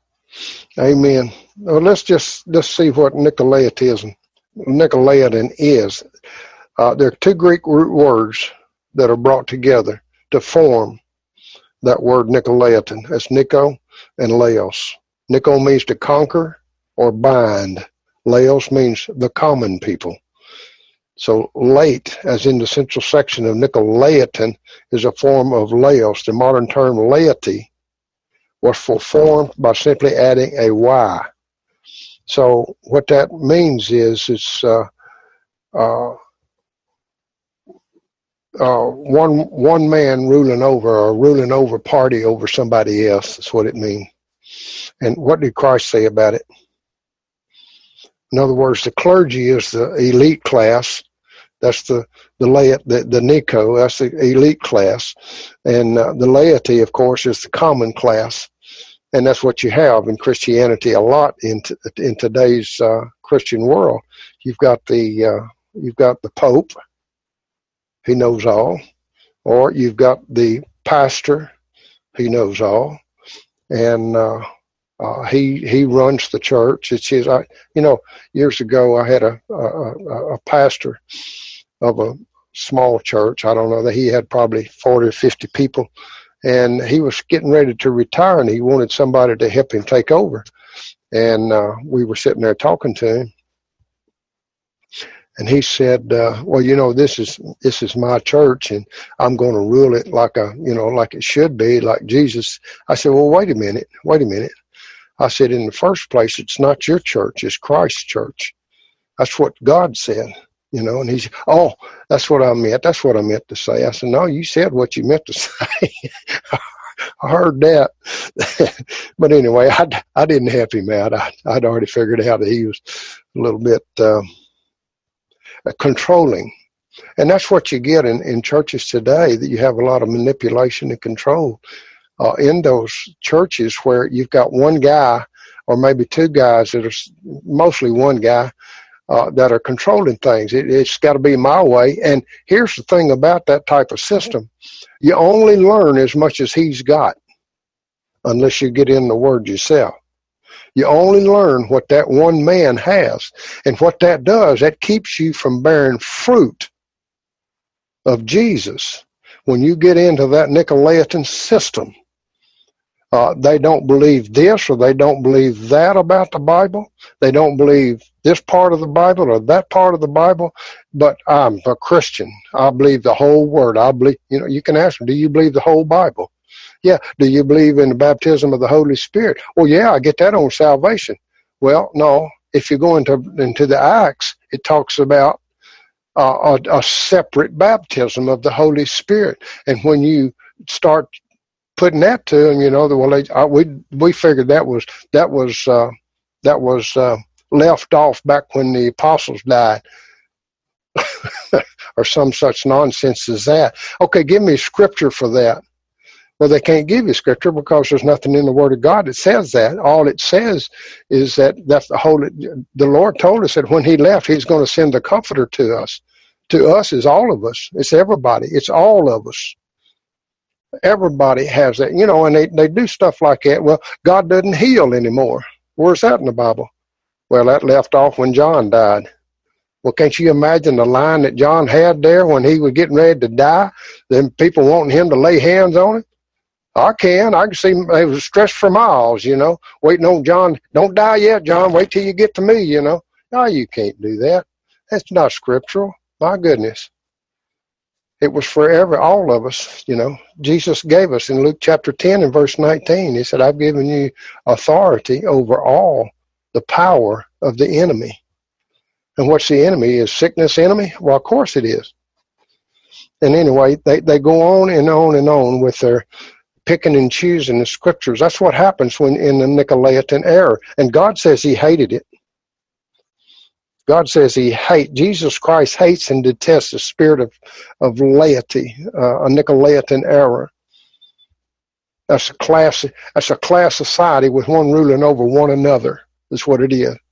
Amen. Well, let's just let's see what Nicolaitism, Nicolaitan is. Uh, there are two Greek root words that are brought together to form that word Nicolaitan. That's Nico and Laos. Nico means to conquer or bind. Laos means the common people. So late, as in the central section of Nicolaitan, is a form of Laos. The modern term laity was formed by simply adding a Y. So what that means is it's uh, uh, uh, one one man ruling over or ruling over party over somebody else. That's what it means. And what did Christ say about it? In other words, the clergy is the elite class. That's the the laity, the, the Nico. That's the elite class, and uh, the laity, of course, is the common class, and that's what you have in Christianity a lot in t- in today's uh, Christian world. You've got the uh, you've got the Pope. He knows all, or you've got the pastor. He knows all, and uh, Uh, he he runs the church. It's his. I, you know, years ago I had a, a a pastor of a small church. I don't know that he had probably forty or fifty people, and he was getting ready to retire, and he wanted somebody to help him take over. And uh, we were sitting there talking to him, and he said, uh, "Well, you know, this is this is my church, and I'm going to rule it like a you know like it should be, like Jesus." I said, "Well, wait a minute, wait a minute." I said, in the first place, it's not your church, it's Christ's church. That's what God said, you know. And he's, oh, that's what I meant. That's what I meant to say. I said, no, you said what you meant to say. I heard that. But anyway, I, I didn't help him out. I, I'd already figured out that he was a little bit um, controlling. And that's what you get in, in churches today, that you have a lot of manipulation and control. Uh, in those churches where you've got one guy or maybe two guys that are mostly one guy uh, that are controlling things. It, it's got to be my way. And here's the thing about that type of system. You only learn as much as he's got unless you get in the Word yourself. You only learn what that one man has. And what that does, that keeps you from bearing fruit of Jesus. When you get into that Nicolaitan system, Uh, they don't believe this or they don't believe that about the Bible. They don't believe this part of the Bible or that part of the Bible. But I'm a Christian. I believe the whole Word. I believe, you know, you can ask them, do you believe the whole Bible? Yeah. Do you believe in the baptism of the Holy Spirit? Well, yeah, I get that on salvation. Well, no. If you go into, into the Acts, it talks about uh, a, a separate baptism of the Holy Spirit. And when you start putting that to them, you know, the, well, they, uh, we we figured that was that was uh, that was uh, left off back when the apostles died. or some such nonsense as that. Okay, give me scripture for that. Well, they can't give you scripture because there's nothing in the Word of God that says that. All it says is that that's the Holy. The Lord told us that when He left, He's going to send the Comforter to us. To us is all of us. It's everybody. It's all of us. Everybody has that, you know, and they, they do stuff like that. Well, God doesn't heal anymore. Where's that in the Bible? Well, that left off when John died. Well, can't you imagine the line that John had there when he was getting ready to die? Then people wanting him to lay hands on him? I can. I can see they was stretched for miles, you know, waiting on John. Don't die yet, John. Wait till you get to me, you know. No, you can't do that. That's not scriptural. My goodness. It was for every, all of us, you know. Jesus gave us in Luke chapter ten and verse nineteen. He said, I've given you authority over all the power of the enemy. And what's the enemy? Is sickness enemy? Well, of course it is. And anyway, they, they go on and on and on with their picking and choosing the scriptures. That's what happens when in the Nicolaitan error. And God says He hated it. God says He hates, Jesus Christ hates and detests the spirit of, of laity, uh, a Nicolaitan error. That's a class, that's a class society with one ruling over one another. That's what it is.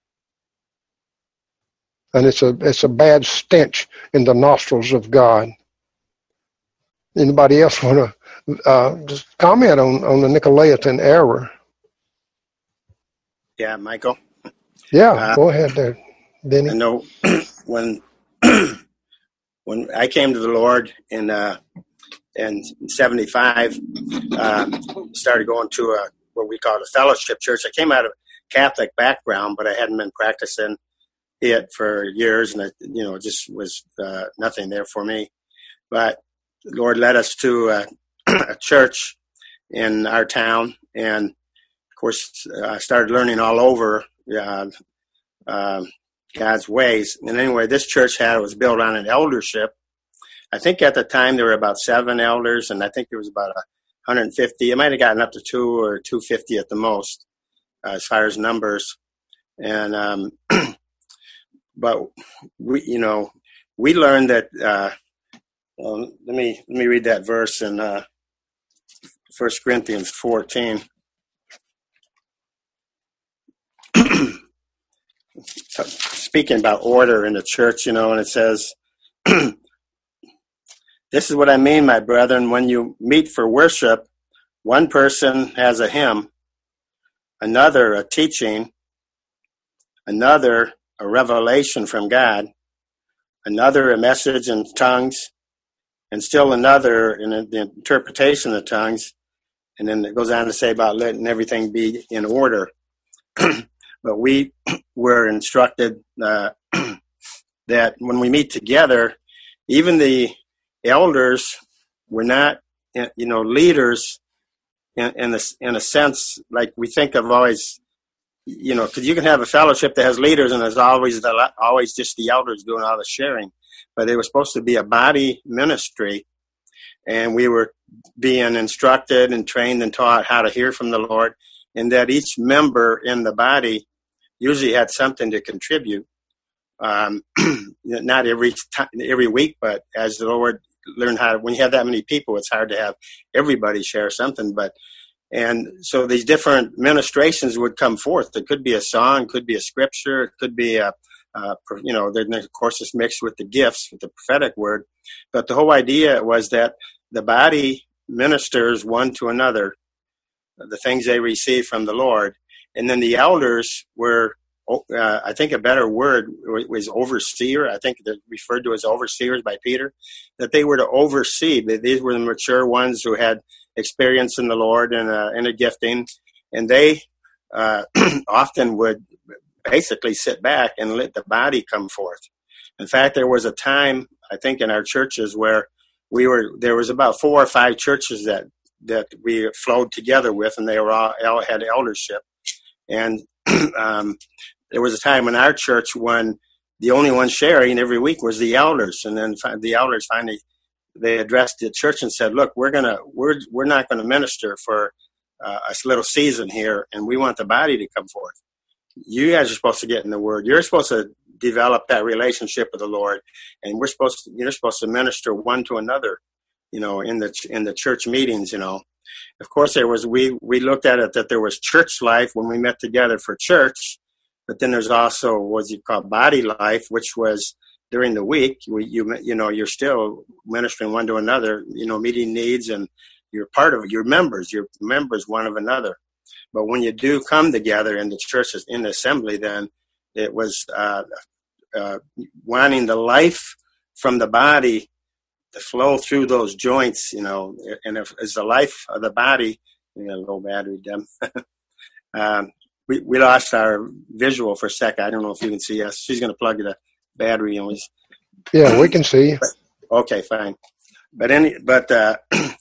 And it's a, it's a bad stench in the nostrils of God. Anybody else want to uh, just comment on, on the Nicolaitan error? Yeah, Michael. Yeah, uh, go ahead there. Denny? I know when when I came to the Lord in uh, in seventy-five, uh, started going to a what we call a fellowship church. I came out of a Catholic background, but I hadn't been practicing it for years, and it, you know, just was uh, nothing there for me. But the Lord led us to a, a church in our town, and of course, I started learning all over. Uh, uh, God's ways. And anyway, this church had was built on an eldership. I think at the time there were about seven elders, and I think there was about one hundred fifty. It might have gotten up to two or two hundred fifty at the most, uh, as far as numbers. And um, but we, you know, we learned that. Uh, well, let me let me read that verse in uh, First Corinthians fourteen. Speaking about order in the church, you know, and it says, this is what I mean, my brethren, when you meet for worship, one person has a hymn, another a teaching, another a revelation from God, another a message in tongues, and still another in the interpretation of tongues. And then it goes on to say about letting everything be in order. But we were instructed uh, that when we meet together, even the elders were not, you know, leaders in, in, a, in a sense like we think of always, you know, because you can have a fellowship that has leaders and there's always the, always just the elders doing all the sharing. But they were supposed to be a body ministry, and we were being instructed and trained and taught how to hear from the Lord, and that each member in the body usually had something to contribute. Um, not every time, every week, but as the Lord learned how to, when you have that many people, it's hard to have everybody share something. But, and so these different ministrations would come forth. It could be a song, could be a scripture, it could be a, uh, you know, then of course it's mixed with the gifts, with the prophetic word. But the whole idea was that the body ministers one to another, the things they receive from the Lord. And then the elders were, uh, I think a better word was overseer. I think they're referred to as overseers by Peter, that they were to oversee. These were the mature ones who had experience in the Lord and, uh, and a gifting. And they uh, often would basically sit back and let the body come forth. In fact, there was a time, I think, in our churches where we were, there was about four or five churches that, that we flowed together with, and they were all had eldership. And um, there was a time in our church when the only one sharing every week was the elders. And then the elders finally, they addressed the church and said, look, we're going to, we're, we're not going to minister for uh, a little season here. And we want the body to come forth. You guys are supposed to get in the word. You're supposed to develop that relationship with the Lord. And we're supposed to, you're supposed to minister one to another, you know, in the in the church meetings, you know. Of course, there was we we looked at it that there was church life when we met together for church, but then there's also what's you call body life, which was during the week. We, you you know, you're still ministering one to another, you know, meeting needs, and you're part of it. You're members. You're members one of another. But when you do come together in the churches, in the assembly, then it was uh, uh, wanting the life from the body to flow through those joints, you know, and if it's the life of the body, you know, low battery, dim. um, we, we lost our visual for a second. I don't know if you can see us. She's going to plug the battery in. Yeah, we can see you. Okay, fine. But any, but uh,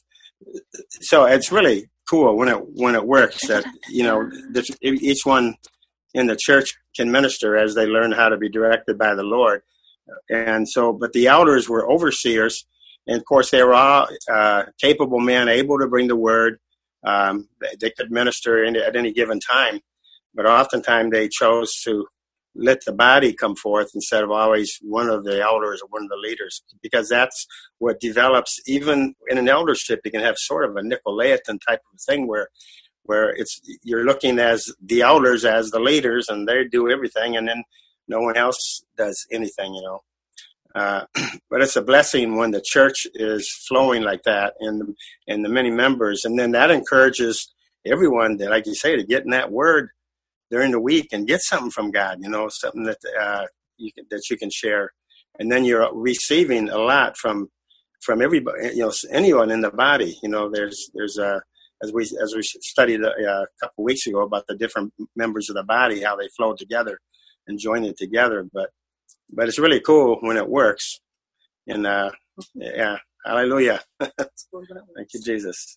so it's really cool when it when it works that, you know, each one in the church can minister as they learn how to be directed by the Lord. And so, but the elders were overseers, and of course they were all uh, capable men, able to bring the word. Um, they, they could minister in, at any given time, but oftentimes they chose to let the body come forth instead of always one of the elders or one of the leaders, because that's what develops. Even in an eldership, you can have sort of a Nicolaitan type of thing where where it's you're looking as the elders as the leaders, and they do everything, and then no one else does anything, you know. Uh, but it's a blessing when the church is flowing like that, and and the many members, and then that encourages everyone, that, like you say, to get in that word during the week and get something from God, you know, something that uh, you can, that you can share, and then you're receiving a lot from from everybody, you know, anyone in the body. You know, there's there's a uh, as we as we studied a, a couple of weeks ago about the different members of the body, how they flow together and join it together. But but it's really cool when it works. And uh, yeah, hallelujah. Thank you, Jesus.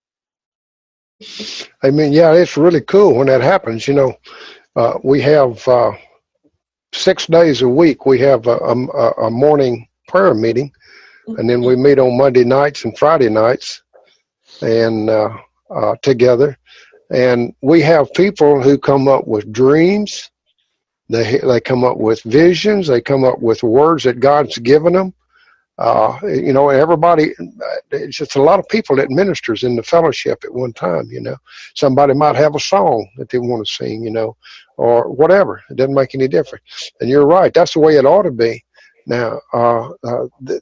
I mean, yeah, it's really cool when that happens. You know, uh, we have uh, six days a week. We have a, a, a morning prayer meeting, and then we meet on Monday nights and Friday nights, and uh, uh, together. And we have people who come up with dreams. They they come up with visions. They come up with words that God's given them. Uh, you know, everybody, it's just a lot of people that ministers in the fellowship at one time, you know. Somebody might have a song that they want to sing, you know, or whatever. It doesn't make any difference. And you're right. That's the way it ought to be. Now, uh, uh, the,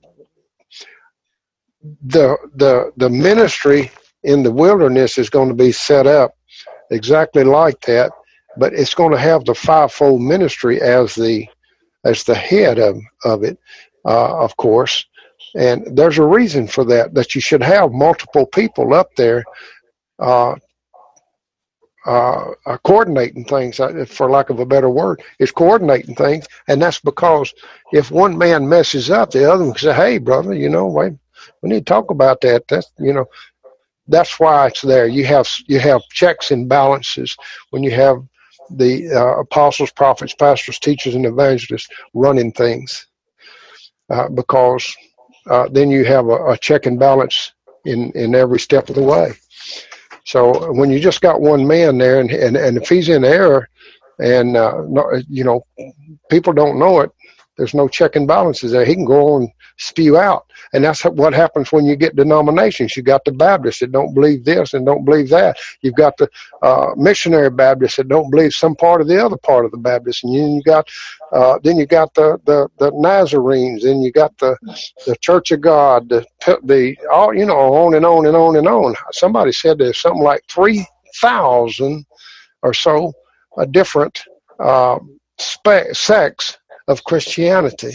the, the, the ministry in the wilderness is going to be set up exactly like that, but it's going to have the fivefold ministry as the, as the head of, of it. Uh, of course, and there's a reason for that, that you should have multiple people up there uh, uh, uh, coordinating things, for lack of a better word, is coordinating things, and that's because if one man messes up, the other one can say, hey, brother, you know, wait, we need to talk about that. That's, you know, that's why it's there. You have, you have checks and balances when you have the uh, apostles, prophets, pastors, teachers, and evangelists running things. Uh, because uh, then you have a, a check and balance in, in every step of the way. So when you just got one man there, and and, and if he's in error, and uh, no, you know, people don't know it, there's no check and balances there. He can go on and spew out, and that's what happens when you get denominations. You got the Baptists that don't believe this and don't believe that. You've got the uh, missionary Baptists that don't believe some part of the other part of the Baptist, and then you got uh, then you got the, the, the Nazarenes, then you got the the Church of God, the the all you know, on and on and on and on. Somebody said there's something like three thousand or so a different uh, spe- sects of Christianity.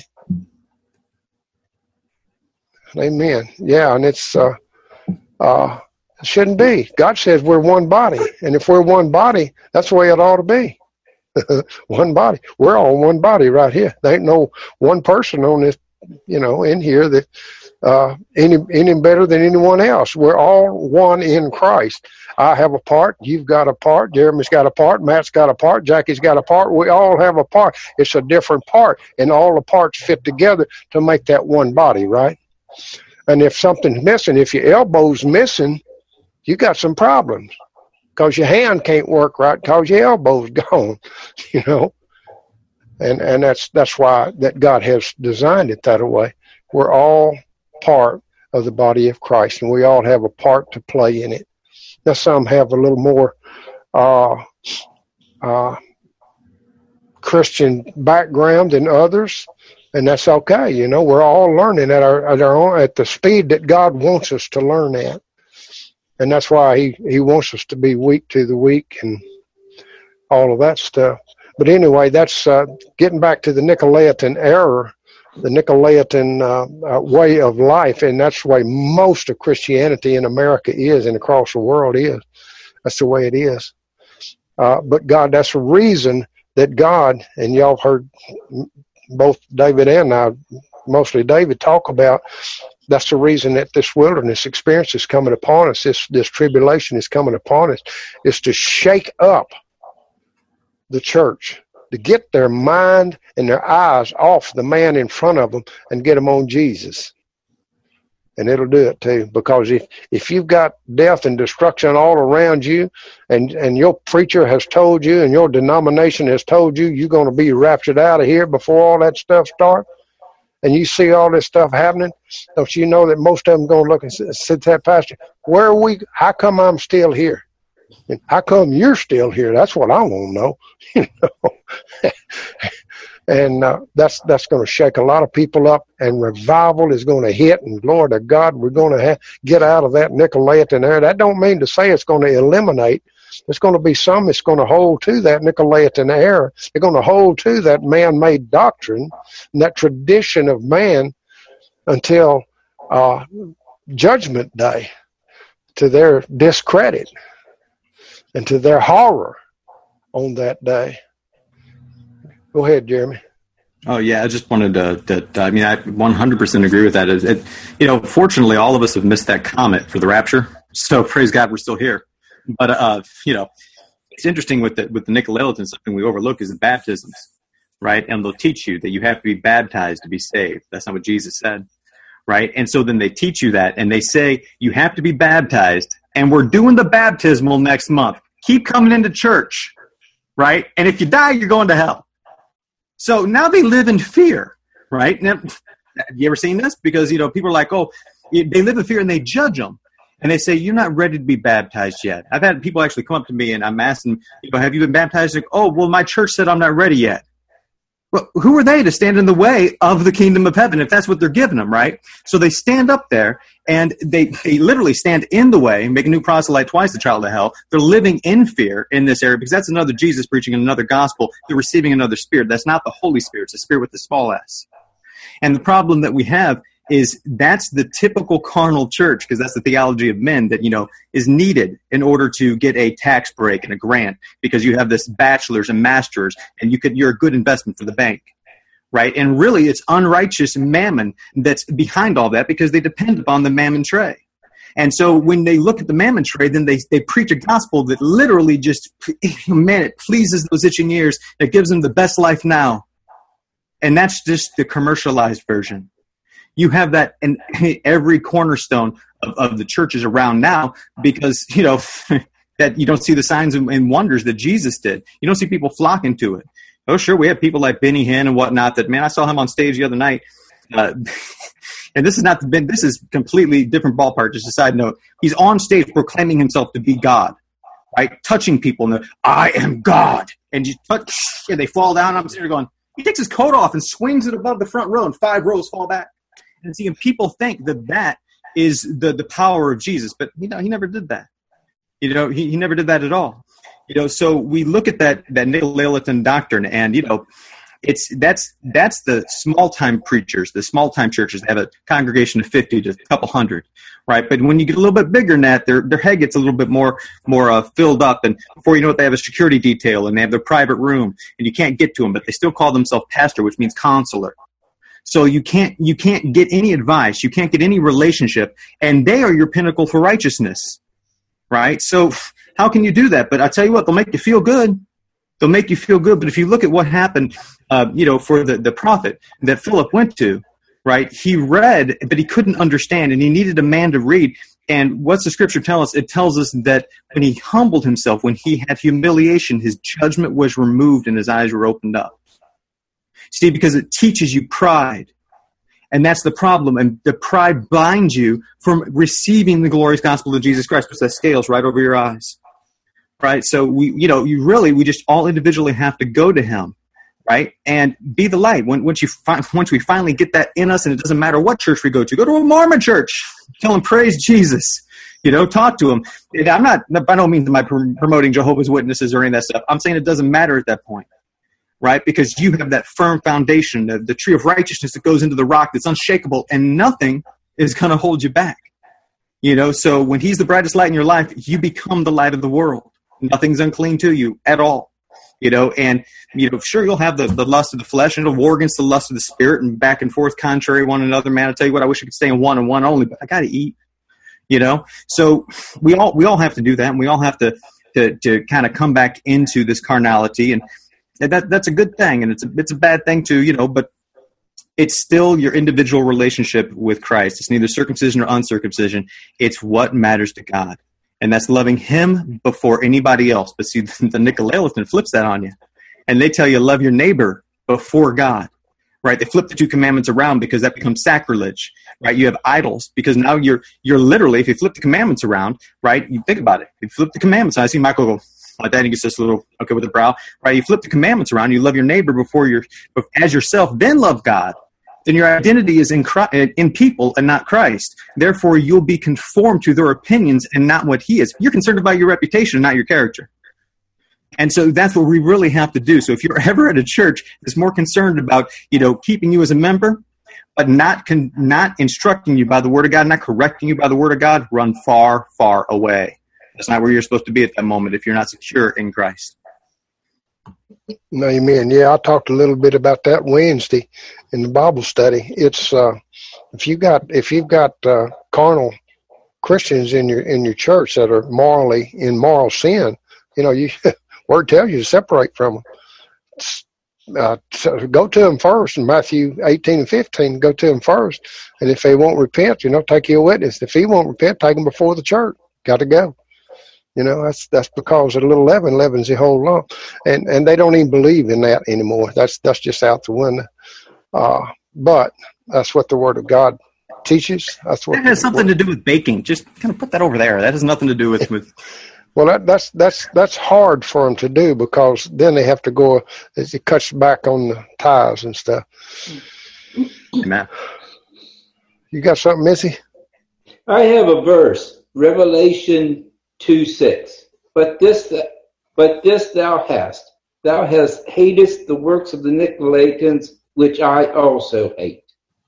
Amen. Yeah, and it's uh, uh, it shouldn't be. God says we're one body, and if we're one body, that's the way it ought to be. One body. We're all one body right here. There ain't no one person on this, you know, in here that uh, any any better than anyone else. We're all one in Christ. I have a part. You've got a part. Jeremy's got a part. Matt's got a part. Jackie's got a part. We all have a part. It's a different part, and all the parts fit together to make that one body, right? And if something's missing, if your elbow's missing, you got some problems, because your hand can't work right because your elbow's gone, you know. And and that's that's why that God has designed it that way. We're all part of the body of Christ, and we all have a part to play in it. Now, some have a little more uh, uh, Christian background than others, and that's okay. You know, we're all learning at our at our own, at the speed that God wants us to learn at, and that's why He He wants us to be weak to the weak and all of that stuff. But anyway, that's uh, getting back to the Nicolaitan error, the Nicolaitan uh, uh, way of life, and that's the way most of Christianity in America is and across the world is. That's the way it is. Uh, but God, that's the reason that God, and y'all heard both David and I, mostly David, talk about, that's the reason that this wilderness experience is coming upon us, this, this tribulation is coming upon us, is to shake up the church, to get their mind and their eyes off the man in front of them and get them on Jesus. And it'll do it too, because if, if you've got death and destruction all around you, and, and your preacher has told you and your denomination has told you you're going to be raptured out of here before all that stuff starts, and you see all this stuff happening, don't you know that most of them going to look and say to that pastor, where are we? How come I'm still here? And how come you're still here? That's what I want to know. You know? And uh, that's that's going to shake a lot of people up, and revival is going to hit, and glory to God, we're going to have, get out of that Nicolaitan error. That don't mean to say it's going to eliminate. There's going to be some that's going to hold to that Nicolaitan error. They're going to hold to that man-made doctrine and that tradition of man until uh, Judgment Day, to their discredit and to their horror on that day. Go ahead, Jeremy. Oh, yeah, I just wanted to, to I mean, I one hundred percent agree with that. It, it, you know, fortunately, all of us have missed that comet for the rapture, so praise God we're still here. But, uh, you know, it's interesting with the, with the Nicolaitans, something we overlook is the baptisms, right? And they'll teach you that you have to be baptized to be saved. That's not what Jesus said, right? And so then they teach you that, and they say you have to be baptized, and we're doing the baptismal next month. Keep coming into church, right? And if you die, you're going to hell. So now they live in fear, right? Now, have you ever seen this? Because, you know, people are like, oh, they live in fear and they judge them. And they say, you're not ready to be baptized yet. I've had people actually come up to me and I'm asking, you know, have you been baptized? Like, oh, well, my church said I'm not ready yet. Well, who are they to stand in the way of the kingdom of heaven if that's what they're giving them, right? So they stand up there and they, they literally stand in the way, make a new proselyte twice the child of hell. They're living in fear in this area because that's another Jesus preaching another gospel. They're receiving another spirit. That's not the Holy Spirit. It's a spirit with the small s. And the problem that we have is that's the typical carnal church, because that's the theology of men that, you know, is needed in order to get a tax break and a grant, because you have this bachelor's and master's and you could, you're a good investment for the bank, right? And really it's unrighteous mammon that's behind all that, because they depend upon the mammon tray. And so when they look at the mammon tray, then they, they preach a gospel that literally just, man, it pleases those itching ears. It gives them the best life now. And that's just the commercialized version. You have that in every cornerstone of, of the churches around now, because, you know, that you don't see the signs and wonders that Jesus did. You don't see people flocking to it. Oh, sure, we have people like Benny Hinn and whatnot that, man, I saw him on stage the other night. Uh, and this is not, the, this is completely different ballpark, just a side note. He's on stage proclaiming himself to be God, right? Touching people, and the, I am God. And you touch, and they fall down. I'm sitting there going, he takes his coat off and swings it above the front row, and five rows fall back. And see, and people think that that is the, the power of Jesus, but you know, he never did that. You know, he, he never did that at all. You know, so we look at that that Nicolaitan doctrine, and you know, it's that's that's the small time preachers, the small time churches that have a congregation of fifty to a couple hundred, right? But when you get a little bit bigger than that, their their head gets a little bit more more uh, filled up, and before you know it, they have a security detail and they have their private room, and you can't get to them, but they still call themselves pastor, which means counselor. So you can't you can't get any advice, you can't get any relationship, and they are your pinnacle for righteousness, right? So how can you do that? But I tell you what, they'll make you feel good. They'll make you feel good. But if you look at what happened, uh, you know, for the, the prophet that Philip went to, right? He read, but he couldn't understand, and he needed a man to read. And what's the scripture tell us? It tells us that when he humbled himself, when he had humiliation, his judgment was removed and his eyes were opened up. See, because it teaches you pride. And that's the problem. And the pride binds you from receiving the glorious gospel of Jesus Christ, puts that scales right over your eyes. Right? So we, you know, you really, we just all individually have to go to him, right? And be the light. When, once you fi- once we finally get that in us, and it doesn't matter what church we go to, go to a Mormon church, tell them praise Jesus, you know, talk to them. And I'm not, by no means am I promoting Jehovah's Witnesses or any of that stuff. I'm saying it doesn't matter at that point. Right? Because you have that firm foundation, the, the tree of righteousness that goes into the rock that's unshakable, and nothing is going to hold you back. You know, so when he's the brightest light in your life, you become the light of the world. Nothing's unclean to you at all. You know, and, you know, sure, you'll have the, the lust of the flesh, and it'll war against the lust of the spirit, and back and forth, contrary one another. Man, I tell you what, I wish I could stay in one and one only, but I got to eat. You know, so we all we all have to do that, and we all have to to, to kind of come back into this carnality, and And that that's a good thing, and it's a, it's a bad thing too, you know, but it's still your individual relationship with Christ. It's neither circumcision or uncircumcision. It's what matters to God, and that's loving him before anybody else. But see, the Nicolaitans flips that on you, and they tell you love your neighbor before God, right? They flip the two commandments around because that becomes sacrilege, right? You have idols because now you're you're literally, if you flip the commandments around, right, you think about it. You flip the commandments, and I see Michael go, like that, and he gets this little, okay, with the brow, right? You flip the commandments around, you love your neighbor before your, as yourself, then love God. Then your identity is in Christ, in people and not Christ. Therefore, you'll be conformed to their opinions and not what he is. You're concerned about your reputation, not your character. And so that's what we really have to do. So if you're ever at a church that's more concerned about, you know, keeping you as a member, but not con- not instructing you by the word of God, not correcting you by the word of God, run far, far away. That's not where you're supposed to be at that moment if you're not secure in Christ. Amen. Yeah, I talked a little bit about that Wednesday in the Bible study. It's uh, if you got if you've got uh, carnal Christians in your in your church that are morally in moral sin, you know, you word tells you to separate from them. Uh, so go to them first. In Matthew eighteen and fifteen, go to them first, and if they won't repent, you know, take your witness. If he won't repent, take them before the church. Got to go. You know, that's that's because of the little leaven leavens the whole lump, and and they don't even believe in that anymore. That's that's just out the window. Uh, but that's what the Word of God teaches. That's what that has something word. to do with baking. Just kind of put that over there. That has nothing to do with with. Well, that, that's that's that's hard for them to do because then they have to go. It cuts back on the tithes and stuff. Amen. You got something, Missy? I have a verse, Revelation two six. But this, but this thou hast, thou hast hatest the works of the Nicolaitans, which I also hate.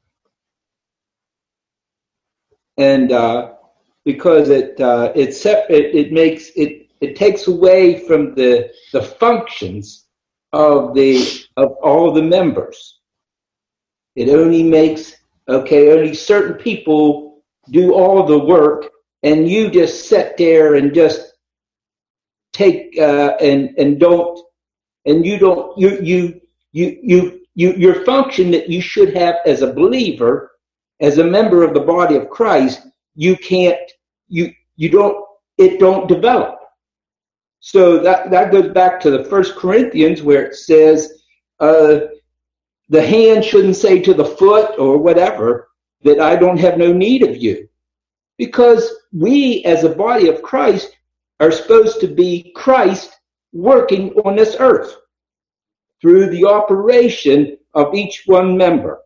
And uh, because it uh, it, sep- it it makes it it takes away from the the functions of the of all the members. It only makes okay only certain people do all the work. And you just sit there and just take uh, and and don't and you don't you you you you you your function that you should have as a believer, as a member of the body of Christ, you can't you you don't it don't develop. So that that goes back to the First Corinthians where it says uh, the hand shouldn't say to the foot or whatever that I don't have no need of you. Because we, as a body of Christ, are supposed to be Christ working on this earth through the operation of each one member.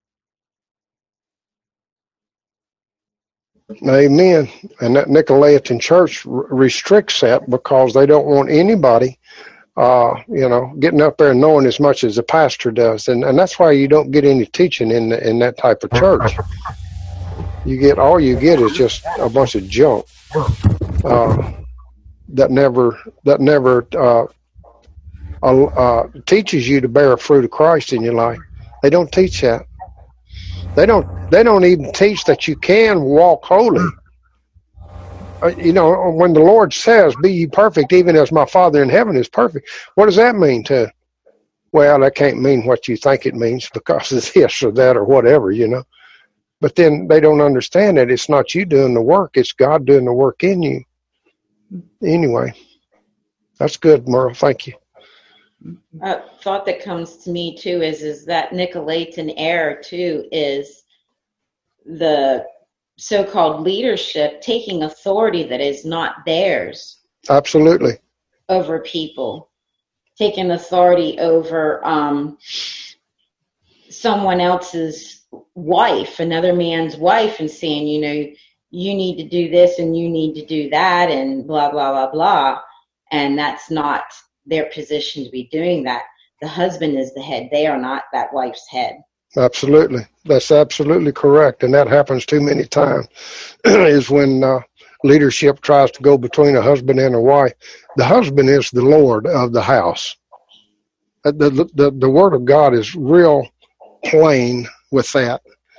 Amen. And that Nicolaitan church r- restricts that because they don't want anybody, uh, you know, getting up there and knowing as much as the pastor does. And, and that's why you don't get any teaching in the, in that type of church. You get all you get is just a bunch of junk uh, that never that never uh, uh, teaches you to bear a fruit of Christ in your life. They don't teach that. They don't. They don't even teach that you can walk holy. Uh, you know, when the Lord says, "Be ye perfect, even as my Father in heaven is perfect," what does that mean to? Well, that can't mean what you think it means because it's this or that or whatever, you know. But then they don't understand that it's not you doing the work, it's God doing the work in you. Anyway, that's good, Merle. Thank you. A thought that comes to me too is is that Nicolaitan error too is the so-called leadership taking authority that is not theirs. Absolutely. Over people, taking authority over um, someone else's wife, another man's wife, and saying, you know, you need to do this and you need to do that and blah, blah, blah, blah. And that's not their position to be doing that. The husband is the head. They are not that wife's head. Absolutely. That's absolutely correct. And that happens too many times is when uh, leadership tries to go between a husband and a wife. The husband is the Lord of the house. The, the, the, the word of God is real plain with that.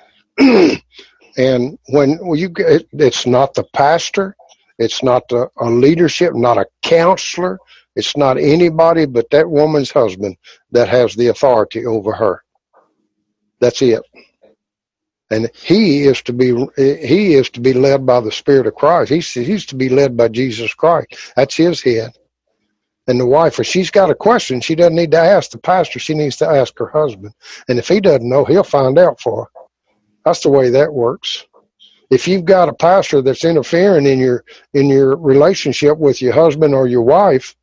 And when you get, it's not the pastor, it's not the, a leadership, not a counselor, it's not anybody but that woman's husband that has the authority over her. That's it. And he is to be he is to be led by the Spirit of Christ. He's, he's to be led by Jesus Christ. That's his head. And the wife, if she's got a question, she doesn't need to ask the pastor. She needs to ask her husband. And if he doesn't know, he'll find out for her. That's the way that works. If you've got a pastor that's interfering in your in your relationship with your husband or your wife,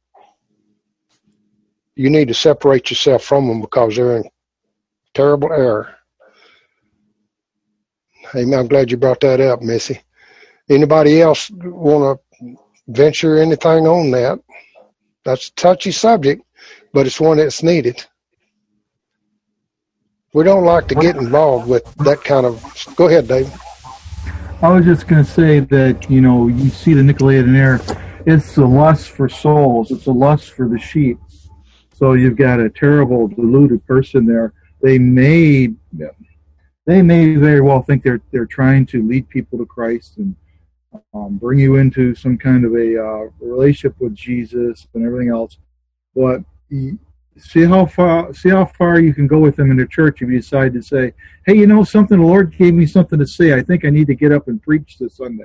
you need to separate yourself from them because they're in terrible error. Amen. I'm glad you brought that up, Missy. Anybody else want to venture anything on that? That's a touchy subject, but it's one that's needed. We don't like to get involved with that kind of... Go ahead, Dave. I was just going to say that, you know, you see the Nicolaitan error. It's the lust for souls. It's a lust for the sheep. So you've got a terrible, deluded person there. They may, they may very well think they're they're trying to lead people to Christ and um, bring you into some kind of a uh, relationship with Jesus and everything else. But you, see how far see how far you can go with them in the church if you decide to say, "Hey, you know something? The Lord gave me something to say. I think I need to get up and preach this Sunday."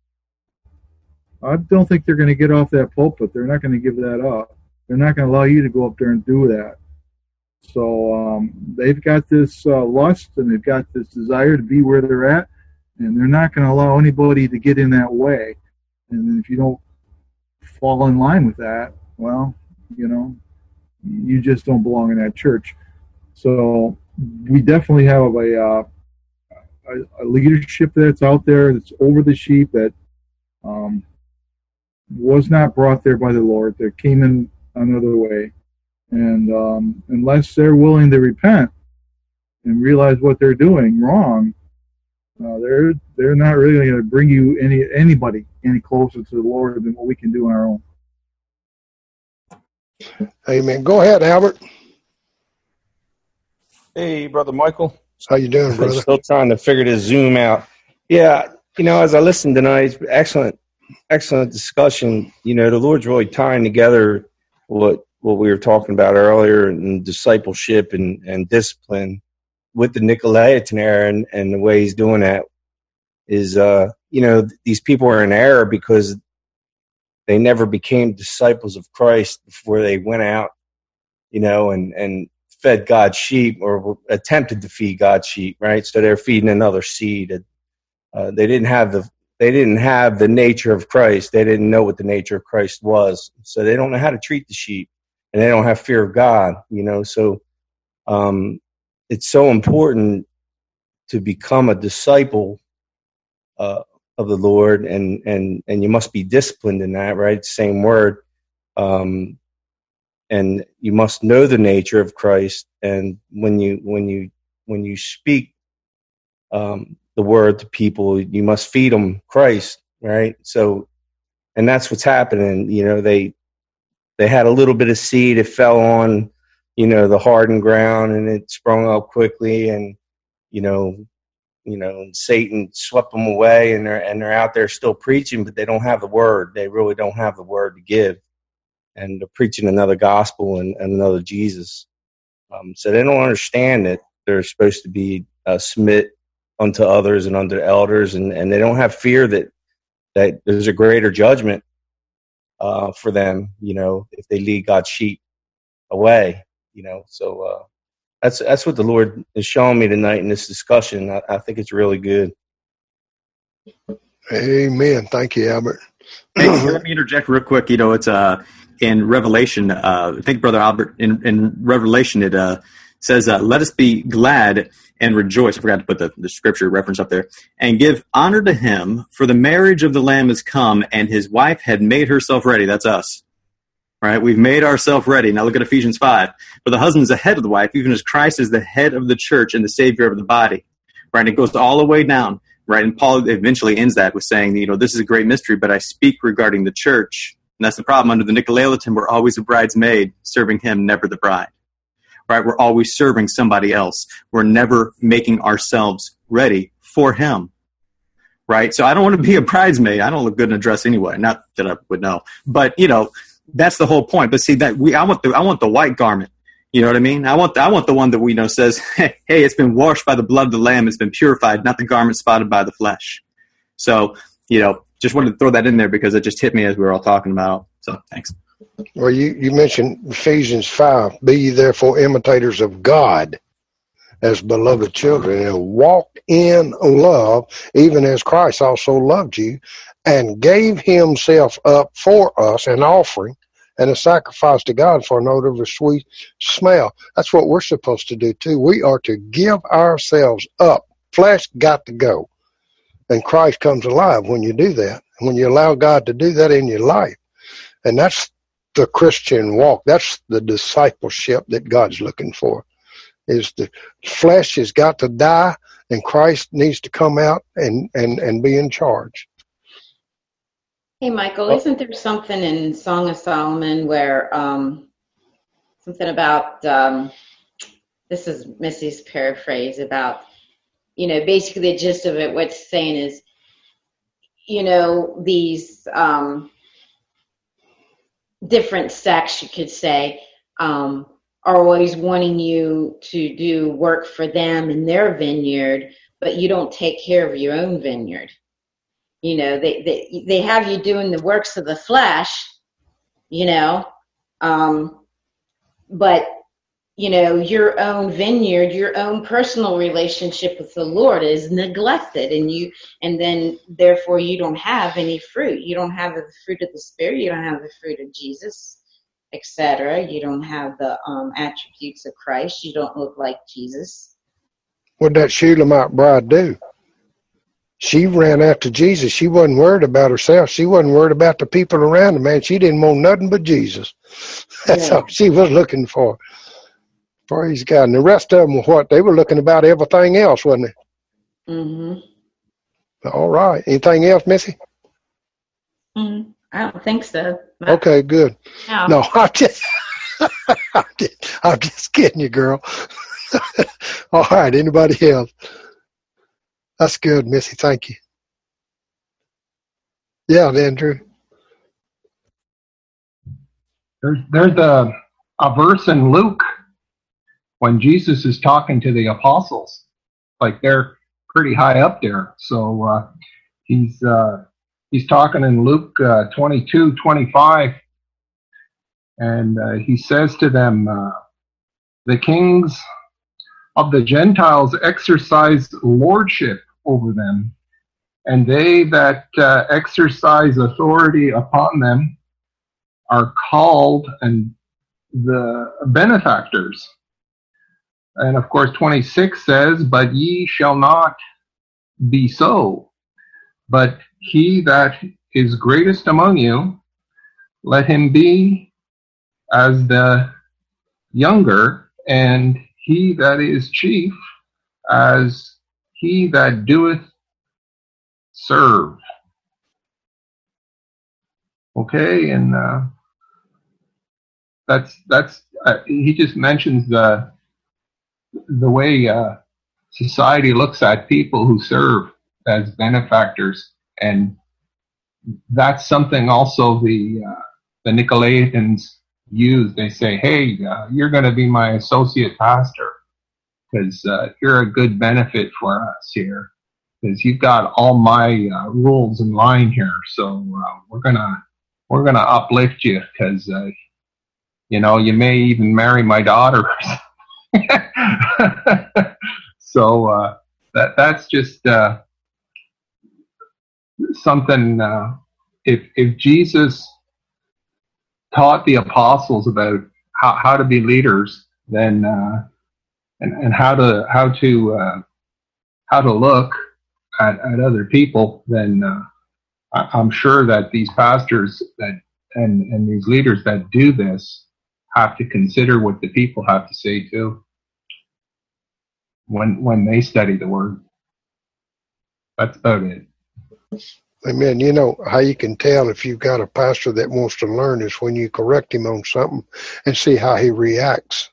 I don't think they're going to get off that pulpit. They're not going to give that up. They're not going to allow you to go up there and do that. So um, they've got this uh, lust and they've got this desire to be where they're at, and they're not going to allow anybody to get in that way. And if you don't fall in line with that, well, you know, you just don't belong in that church. So we definitely have a, uh, a, a leadership that's out there that's over the sheep that um, was not brought there by the Lord. That came in another way. And um, unless they're willing to repent and realize what they're doing wrong, uh, they're they're not really going to bring you any anybody any closer to the Lord than what we can do on our own. Amen. Go ahead, Albert. Hey, Brother Michael. How you doing, brother? I'm still trying to figure this Zoom out. Yeah, you know, as I listened tonight, excellent, excellent discussion. You know, the Lord's really tying together what what we were talking about earlier in discipleship and, and discipline with the Nicolaitan error, and, and the way he's doing that is, uh, you know, these people are in error because they never became disciples of Christ before they went out, you know, and, and fed God's sheep or attempted to feed God's sheep, right? So they're feeding another seed. Uh, they didn't have the they didn't have the nature of Christ. They didn't know what the nature of Christ was, so they don't know how to treat the sheep. And they don't have fear of God, you know. So um, it's so important to become a disciple uh, of the Lord, and, and, and you must be disciplined in that, right? Same word. Um, and you must know the nature of Christ. And when you when you when you speak um, the word to people, you must feed them Christ, right? So, and that's what's happening. You know, they. They had a little bit of seed. It fell on, you know, the hardened ground, and it sprung up quickly. And, you know, you know, Satan swept them away, and they're and they're out there still preaching, but they don't have the word. They really don't have the word to give, and they're preaching another gospel and, and another Jesus. Um, so they don't understand that they're supposed to be uh, submit unto others and unto elders, and, and they don't have fear that that there's a greater judgment Uh, for them, you know, if they lead God's sheep. away, you know. So uh, that's that's what the Lord is showing me tonight in this discussion. I, I think it's really good. Amen. Thank you, Albert. Hey, let me interject real quick. You know, it's uh, in Revelation, uh, I think, Brother Albert, in, in Revelation, it uh, says, uh, let us be glad and rejoice. I forgot to put the, the scripture reference up there. And give honor to him, for the marriage of the Lamb is come, and his wife had made herself ready. That's us. Right? We've made ourselves ready. Now look at Ephesians five. For the husband is the head of the wife, even as Christ is the head of the church and the Savior of the body. Right? And it goes all the way down. Right? And Paul eventually ends that with saying, you know, this is a great mystery, but I speak regarding the church. And that's the problem. Under the Nicolaitan, we're always a bridesmaid, serving him, never the bride. Right? We're always serving somebody else. We're never making ourselves ready for him. Right? So I don't want to be a bridesmaid. I don't look good in a dress anyway. Not that I would know. But, you know, that's the whole point. But see, that we I want the I want the white garment. You know what I mean? I want the, I want the one that we know says, hey, hey, it's been washed by the blood of the Lamb. It's been purified, not the garment spotted by the flesh. So, you know, just wanted to throw that in there because it just hit me as we were all talking about. So, thanks. Well, you, you mentioned Ephesians five. Be ye therefore imitators of God as beloved children, and walk in love, even as Christ also loved you and gave himself up for us, an offering and a sacrifice to God for an odor of a sweet smell. That's what we're supposed to do too. We are to give ourselves up. Flesh got to go. And Christ comes alive when you do that. When you allow God to do that in your life. And that's the Christian walk. That's the discipleship that God's looking for. Is the flesh has got to die, and Christ needs to come out and, and, and be in charge. Hey, Michael, isn't there something in Song of Solomon where um, something about, um, this is Missy's paraphrase, about, you know, basically the gist of it, what it's saying is, you know, these um, different sects, you could say, um, are always wanting you to do work for them in their vineyard, but you don't take care of your own vineyard. You know, they, they, they have you doing the works of the flesh, you know, um, but, you know, your own vineyard, your own personal relationship with the Lord is neglected, and you, and then therefore you don't have any fruit. You don't have the fruit of the Spirit. You don't have the fruit of Jesus, et cetera. You don't have the um, attributes of Christ. You don't look like Jesus. What did that Shulamite bride do? She ran after Jesus. She wasn't worried about herself. She wasn't worried about the people around her, man. She didn't want nothing but Jesus. That's yeah. all she was looking for. Praise God. And the rest of them were what? They were looking about everything else, wasn't they? Mm-hmm. All right. Anything else, Missy? Mm, I don't think so. But okay, good. No, no I'm just, I'm just, I'm just kidding you, girl. All right. Anybody else? That's good, Missy. Thank you. Yeah, Andrew. There's there's a a verse in Luke when Jesus is talking to the apostles, like they're pretty high up there. So uh, he's uh, he's talking in Luke uh, twenty-two twenty-five, and uh, he says to them, uh, "The kings of the Gentiles exercise lordship over them, and they that uh, exercise authority upon them are called and the benefactors." And of course, twenty-six says, "But ye shall not be so, but he that is greatest among you, let him be as the younger, and he that is chief as he that doeth serve." Okay, and uh, that's that's uh, he just mentions the the way uh, society looks at people who serve as benefactors, and that's something also the uh, the Nicolaitans use. They say, "Hey, uh, you're going to be my associate pastor because uh, you're a good benefit for us here, because you've got all my uh, rules in line here. So uh, we're gonna we're gonna uplift you because uh, You know, you may even marry my daughter. So uh, that that's just uh, something. Uh, if if Jesus taught the apostles about how, how to be leaders, then uh, and and how to how to uh, how to look at, at other people, then uh, I, I'm sure that these pastors that and and these leaders that do this have to consider what the people have to say too when when they study the word. That's about it. Amen. You know how you can tell if you've got a pastor that wants to learn is when you correct him on something and see how he reacts.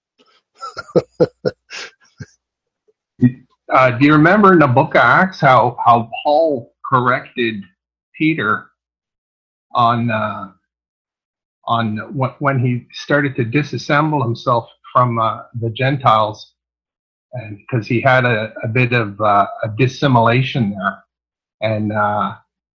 uh, do you remember in the book of Acts how, how Paul corrected Peter on uh, on what, when he started to disassemble himself from uh, the Gentiles, and because he had a, a bit of uh, a dissimulation there. And uh,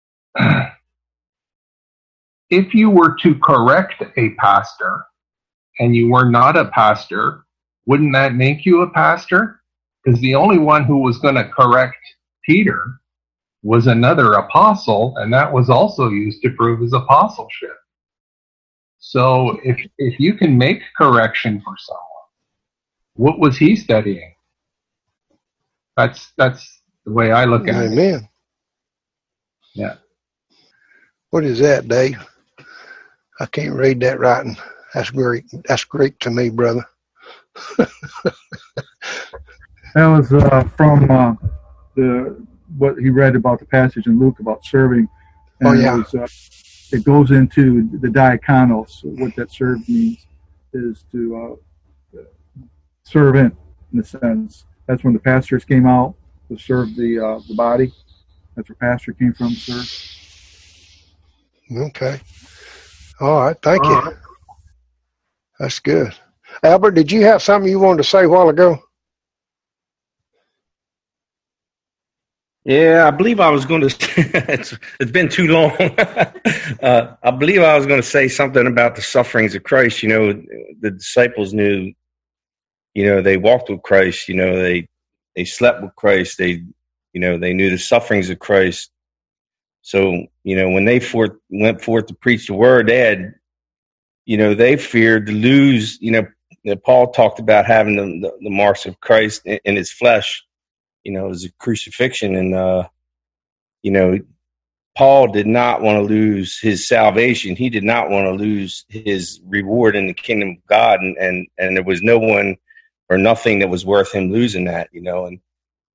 if you were to correct a pastor and you were not a pastor, wouldn't that make you a pastor? Because the only one who was going to correct Peter was another apostle, and that was also used to prove his apostleship. So if if you can make correction for someone, what was he studying? That's that's the way I look at Amen. it. Amen. Yeah. What is that, Dave? I can't read that writing. That's Greek. That's Greek to me, brother. That was uh, from uh, the what he read about the passage in Luke about serving. And oh yeah. It, was, uh, it goes into the diakonos. What that serve means is to uh, serve in, in a sense. That's when the pastors came out to serve the uh, the body. That's where pastor came from, sir. Okay. All right. Thank All you. right. That's good. Albert, did you have something you wanted to say a while ago? Yeah, I believe I was going to. it's, it's been too long. uh, I believe I was going to say something about the sufferings of Christ. You know, the disciples knew. You know, they walked with Christ. You know, they they slept with Christ. They, you know, they knew the sufferings of Christ. So, you know, when they forth, went forth to preach the word, they had, you know, they feared to lose. You know, Paul talked about having the, the, the marks of Christ in, in his flesh. You know, it was a crucifixion. And, uh, you know, Paul did not want to lose his salvation. He did not want to lose his reward in the kingdom of God. And, and, and there was no one or nothing that was worth him losing that, you know. And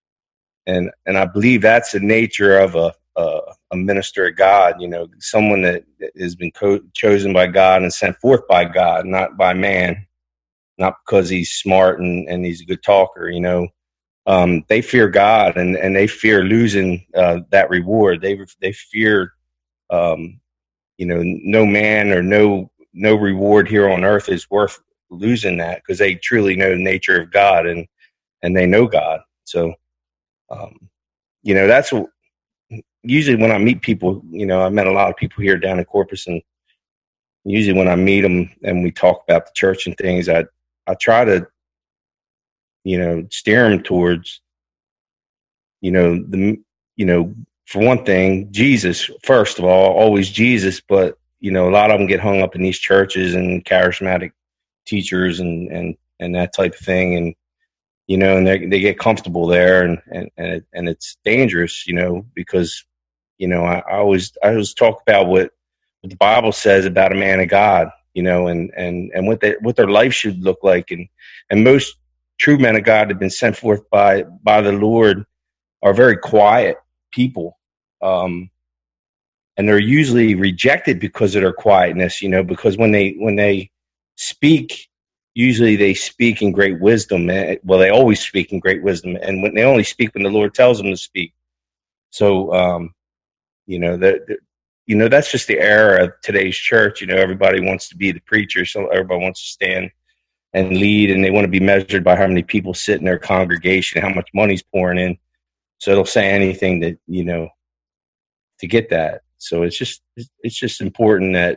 and and I believe that's the nature of a a, a minister of God, you know, someone that, that has been co- chosen by God and sent forth by God, not by man, not because he's smart and, and he's a good talker, you know. Um, they fear God, and, and they fear losing uh, that reward. They they fear, um, you know, no man or no no reward here on earth is worth losing that, because they truly know the nature of God, and and they know God. So, um, you know, that's what, usually when I meet people, you know, I met a lot of people here down in Corpus, and usually when I meet them and we talk about the church and things, I I try to, you know, steer them towards, you know, the, you know, for one thing, Jesus, first of all, always Jesus. But, you know, a lot of them get hung up in these churches and charismatic teachers and, and, and that type of thing. And, you know, and they they get comfortable there, and, and, and, it, and it's dangerous, you know, because, you know, I, I always, I always talk about what, what the Bible says about a man of God, you know, and, and, and what they, what their life should look like. And, and most true men of God have been sent forth by, by the Lord are very quiet people. Um, and they're usually rejected because of their quietness, you know, because when they, when they speak, usually they speak in great wisdom. Well, they always speak in great wisdom. And when they only speak when the Lord tells them to speak. So, um, you know, that, you know, that's just the era of today's church. You know, everybody wants to be the preacher. So everybody wants to stand and lead, and they want to be measured by how many people sit in their congregation, how much money's pouring in. So they'll say anything that, you know, to get that. So it's just, it's just important that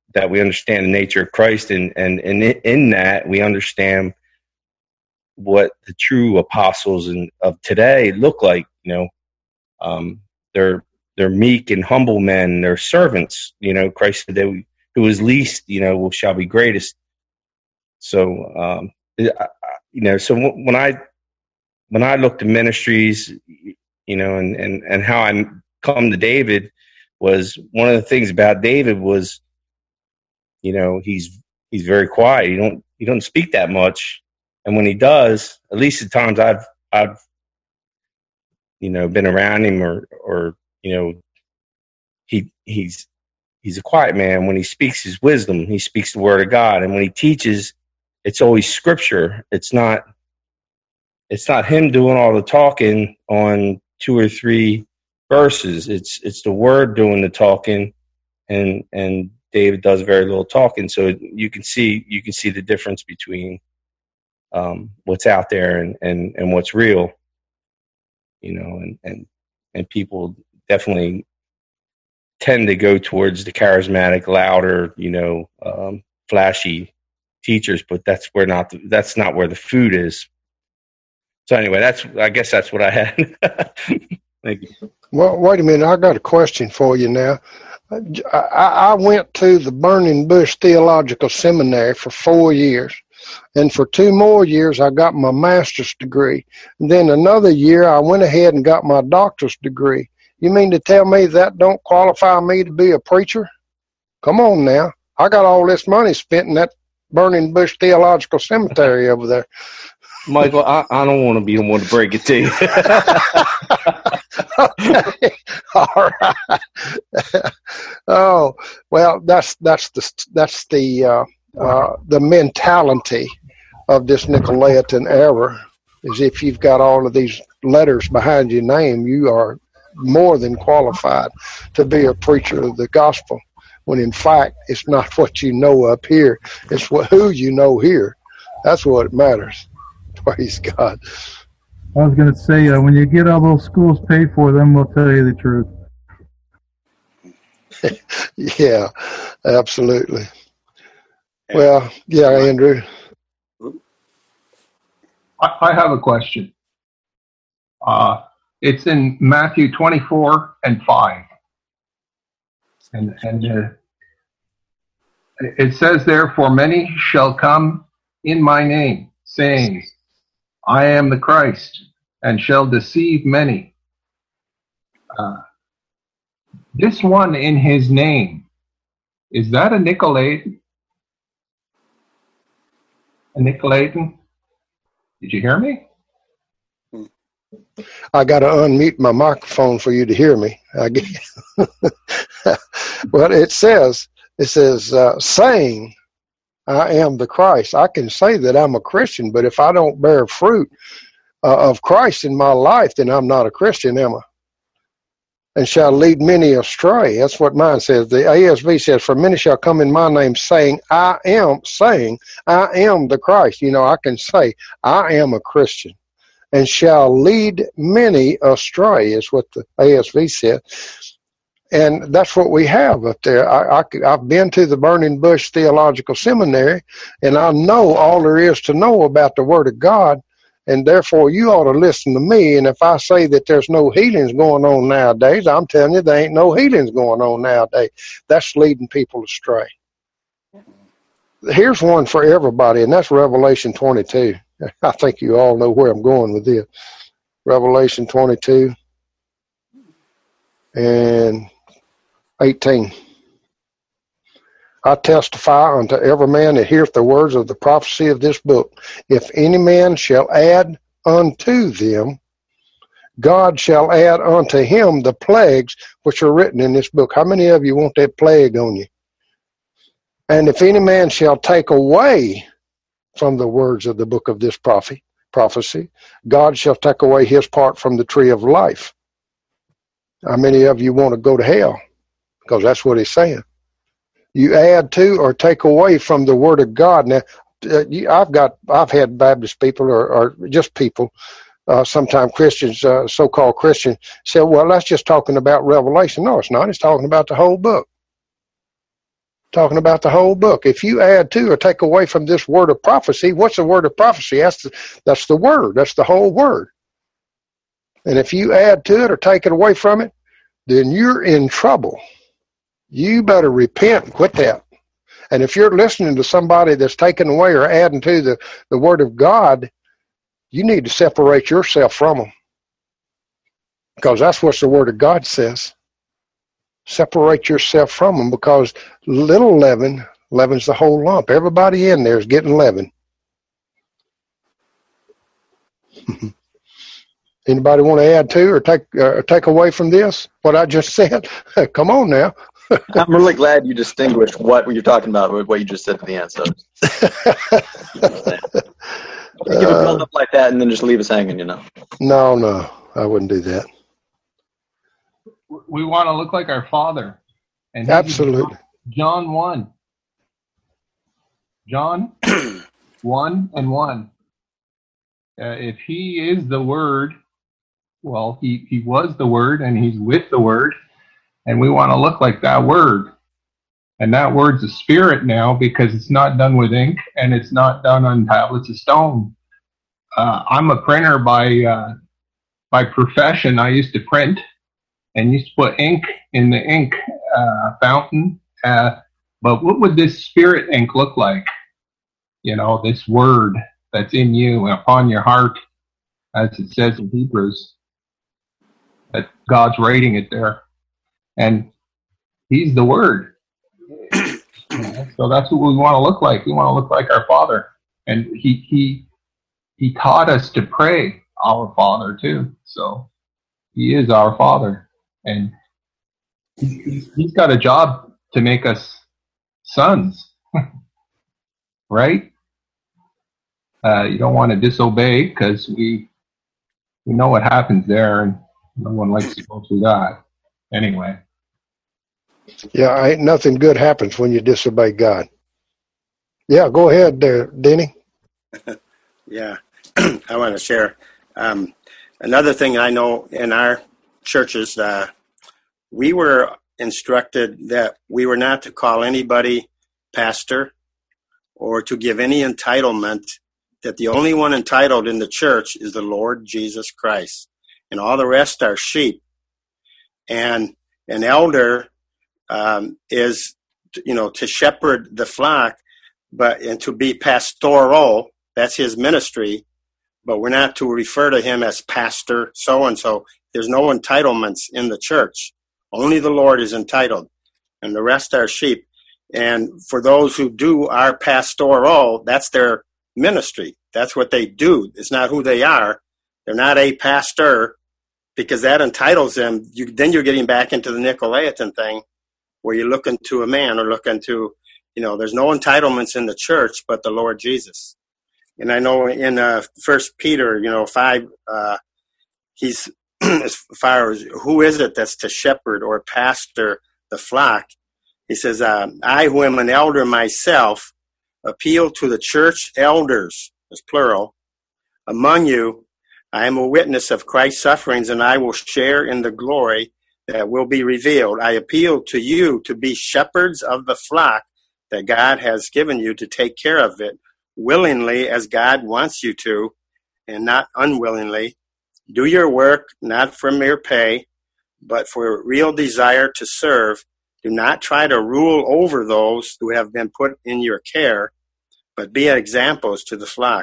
that we understand the nature of Christ, and and and in that we understand what the true apostles in, of today look like. You know, um, they're they're meek and humble men. They're servants. You know, Christ said that who is least, you know, shall be greatest. So, um, you know, so when I when I looked at ministries, you know, and and and how I come to David was one of the things about David was, you know, he's he's very quiet. He don't he don't speak that much, and when he does, at least at times I've I've you know been around him, or or you know he he's he's a quiet man. When he speaks his wisdom, he speaks the word of God, and when he teaches, it's always scripture. It's not it's not him doing all the talking on two or three verses. It's it's the word doing the talking, and and David does very little talking. So you can see you can see the difference between um, what's out there and, and, and what's real. You know, and, and and people definitely tend to go towards the charismatic, louder, you know, um, flashy teachers, but that's where not the, that's not where the food is. So anyway, that's I guess that's what I had. Thank you. Well, wait a minute. I got a question for you now. I, I went to the Burning Bush Theological Seminary for four years. And for two more years, I got my master's degree. And then another year, I went ahead and got my doctor's degree. You mean to tell me that don't qualify me to be a preacher? Come on now. I got all this money spent in that Burning Bush Theological Cemetery over there. Michael, I, I don't want to be the one to break it to you. Okay. All right. Oh, well, that's that's the that's the uh, uh, the mentality of this Nicolaitan era. Is if you've got all of these letters behind your name, you are more than qualified to be a preacher of the gospel. When in fact, it's not what you know up here; it's what, who you know here. That's what matters. Praise God. I was going to say, uh, when you get all those schools paid for, then we'll tell you the truth. Yeah, absolutely. Well, yeah, Andrew. I, I have a question. Uh, it's in Matthew twenty-four and five. And, and uh, it says there, "For many shall come in my name, saying, I am the Christ, and shall deceive many." Uh, this one in his name, is that a Nicolaitan? A Nicolaitan? Did you hear me? I got to unmute my microphone for you to hear me. I guess. Well, it says, it says, uh, saying, I am the Christ. I can say that I'm a Christian, but if I don't bear fruit uh, of Christ in my life, then I'm not a Christian, am I? And shall lead many astray. That's what mine says. The A S V says, "For many shall come in my name, saying, I am, saying, I am the Christ." You know, I can say, I am a Christian. And shall lead many astray, is what the A S V said. And that's what we have up there. I, I, I've been to the Burning Bush Theological Seminary, and I know all there is to know about the Word of God, and therefore you ought to listen to me. And if I say that there's no healings going on nowadays, I'm telling you there ain't no healings going on nowadays. That's leading people astray. Here's one for everybody, and that's Revelation twenty-two. I think you all know where I'm going with this. Revelation twenty-two and eighteen. I testify unto every man that heareth the words of the prophecy of this book. If any man shall add unto them, God shall add unto him the plagues which are written in this book. How many of you want that plague on you? And if any man shall take away from the words of the book of this prophecy, prophecy, God shall take away his part from the tree of life. How many of you want to go to hell? Because that's what he's saying. You add to or take away from the Word of God. Now, uh, you, I've got, I've had Baptist people or, or just people, uh, sometimes Christians, uh, so-called Christians, say, well, that's just talking about Revelation. No, it's not. It's talking about the whole book. talking about the whole book. If you add to or take away from this word of prophecy, what's the word of prophecy? That's the, that's the word. That's the whole word. And if you add to it or take it away from it, then you're in trouble. You better repent and quit that. And if you're listening to somebody that's taking away or adding to the, the word of God, you need to separate yourself from them. Because that's what the word of God says. Separate yourself from them, because little leaven leavens the whole lump. Everybody in there is getting leaven. Anybody want to add to or take uh, take away from this, what I just said? Come on now. I'm really glad you distinguished what you're talking about with what you just said at the end. So give a build up like that and then just leave us hanging, you know. No, no, I wouldn't do that. We want to look like our Father. And absolutely. John one. John one and one. Uh, if he is the Word, well, he, he was the Word and he's with the Word. And we want to look like that Word. And that Word's a spirit now, because it's not done with ink and it's not done on tablets of stone. Uh, I'm a printer by uh, by profession. I used to print and used to put ink in the ink uh, fountain. Uh, but what would this spirit ink look like? You know, this Word that's in you and upon your heart, as it says in Hebrews, that God's writing it there. And he's the Word. So that's what we want to look like. We want to look like our Father. And he he he taught us to pray our Father too. So he is our Father. And he, he's got a job to make us sons. Right? Uh, you don't want to disobey, because we we know what happens there, and no one likes to go through that. Anyway. Yeah, ain't nothing good happens when you disobey God. Yeah, go ahead there, Denny. Yeah, I want to share. Um, another thing I know in our churches, uh, we were instructed that we were not to call anybody pastor or to give any entitlement, that the only one entitled in the church is the Lord Jesus Christ, and all the rest are sheep. And an elder um, is, you know, to shepherd the flock, but and to be pastoral, that's his ministry, but we're not to refer to him as pastor so-and-so. There's no entitlements in the church. Only the Lord is entitled, and the rest are sheep. And for those who do are pastoral, that's their ministry. That's what they do. It's not who they are. They're not a pastor, because that entitles them. You, then you're getting back into the Nicolaitan thing, where you're looking to a man or looking to, you know, there's no entitlements in the church but the Lord Jesus. And I know in uh, First Peter, you know, five, uh, he's as far as who is it that's to shepherd or pastor the flock. He says, uh, I, who am an elder myself, appeal to the church elders, as plural, among you. I am a witness of Christ's sufferings, and I will share in the glory that will be revealed. I appeal to you to be shepherds of the flock that God has given you, to take care of it willingly as God wants you to, and not unwillingly. Do your work not for mere pay, but for real desire to serve. Do not try to rule over those who have been put in your care, but be examples to the flock.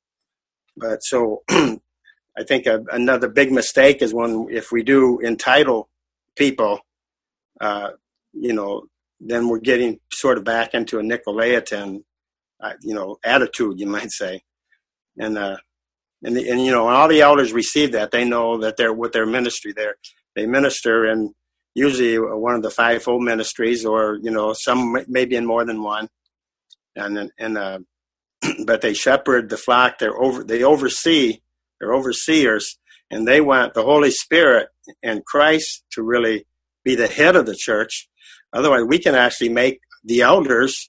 But so I think a, another big mistake is when, if we do entitle people, uh, you know, then we're getting sort of back into a Nicolaitan, uh, you know, attitude, you might say. And, uh, and, the, and, you know, all the elders receive that. They know that they're with their ministry there. They minister in usually one of the fivefold ministries, or, you know, some maybe in more than one. And, and, uh, but they shepherd the flock. They're over, they oversee, they're overseers, and they want the Holy Spirit and Christ to really be the head of the church. Otherwise, we can actually make the elders,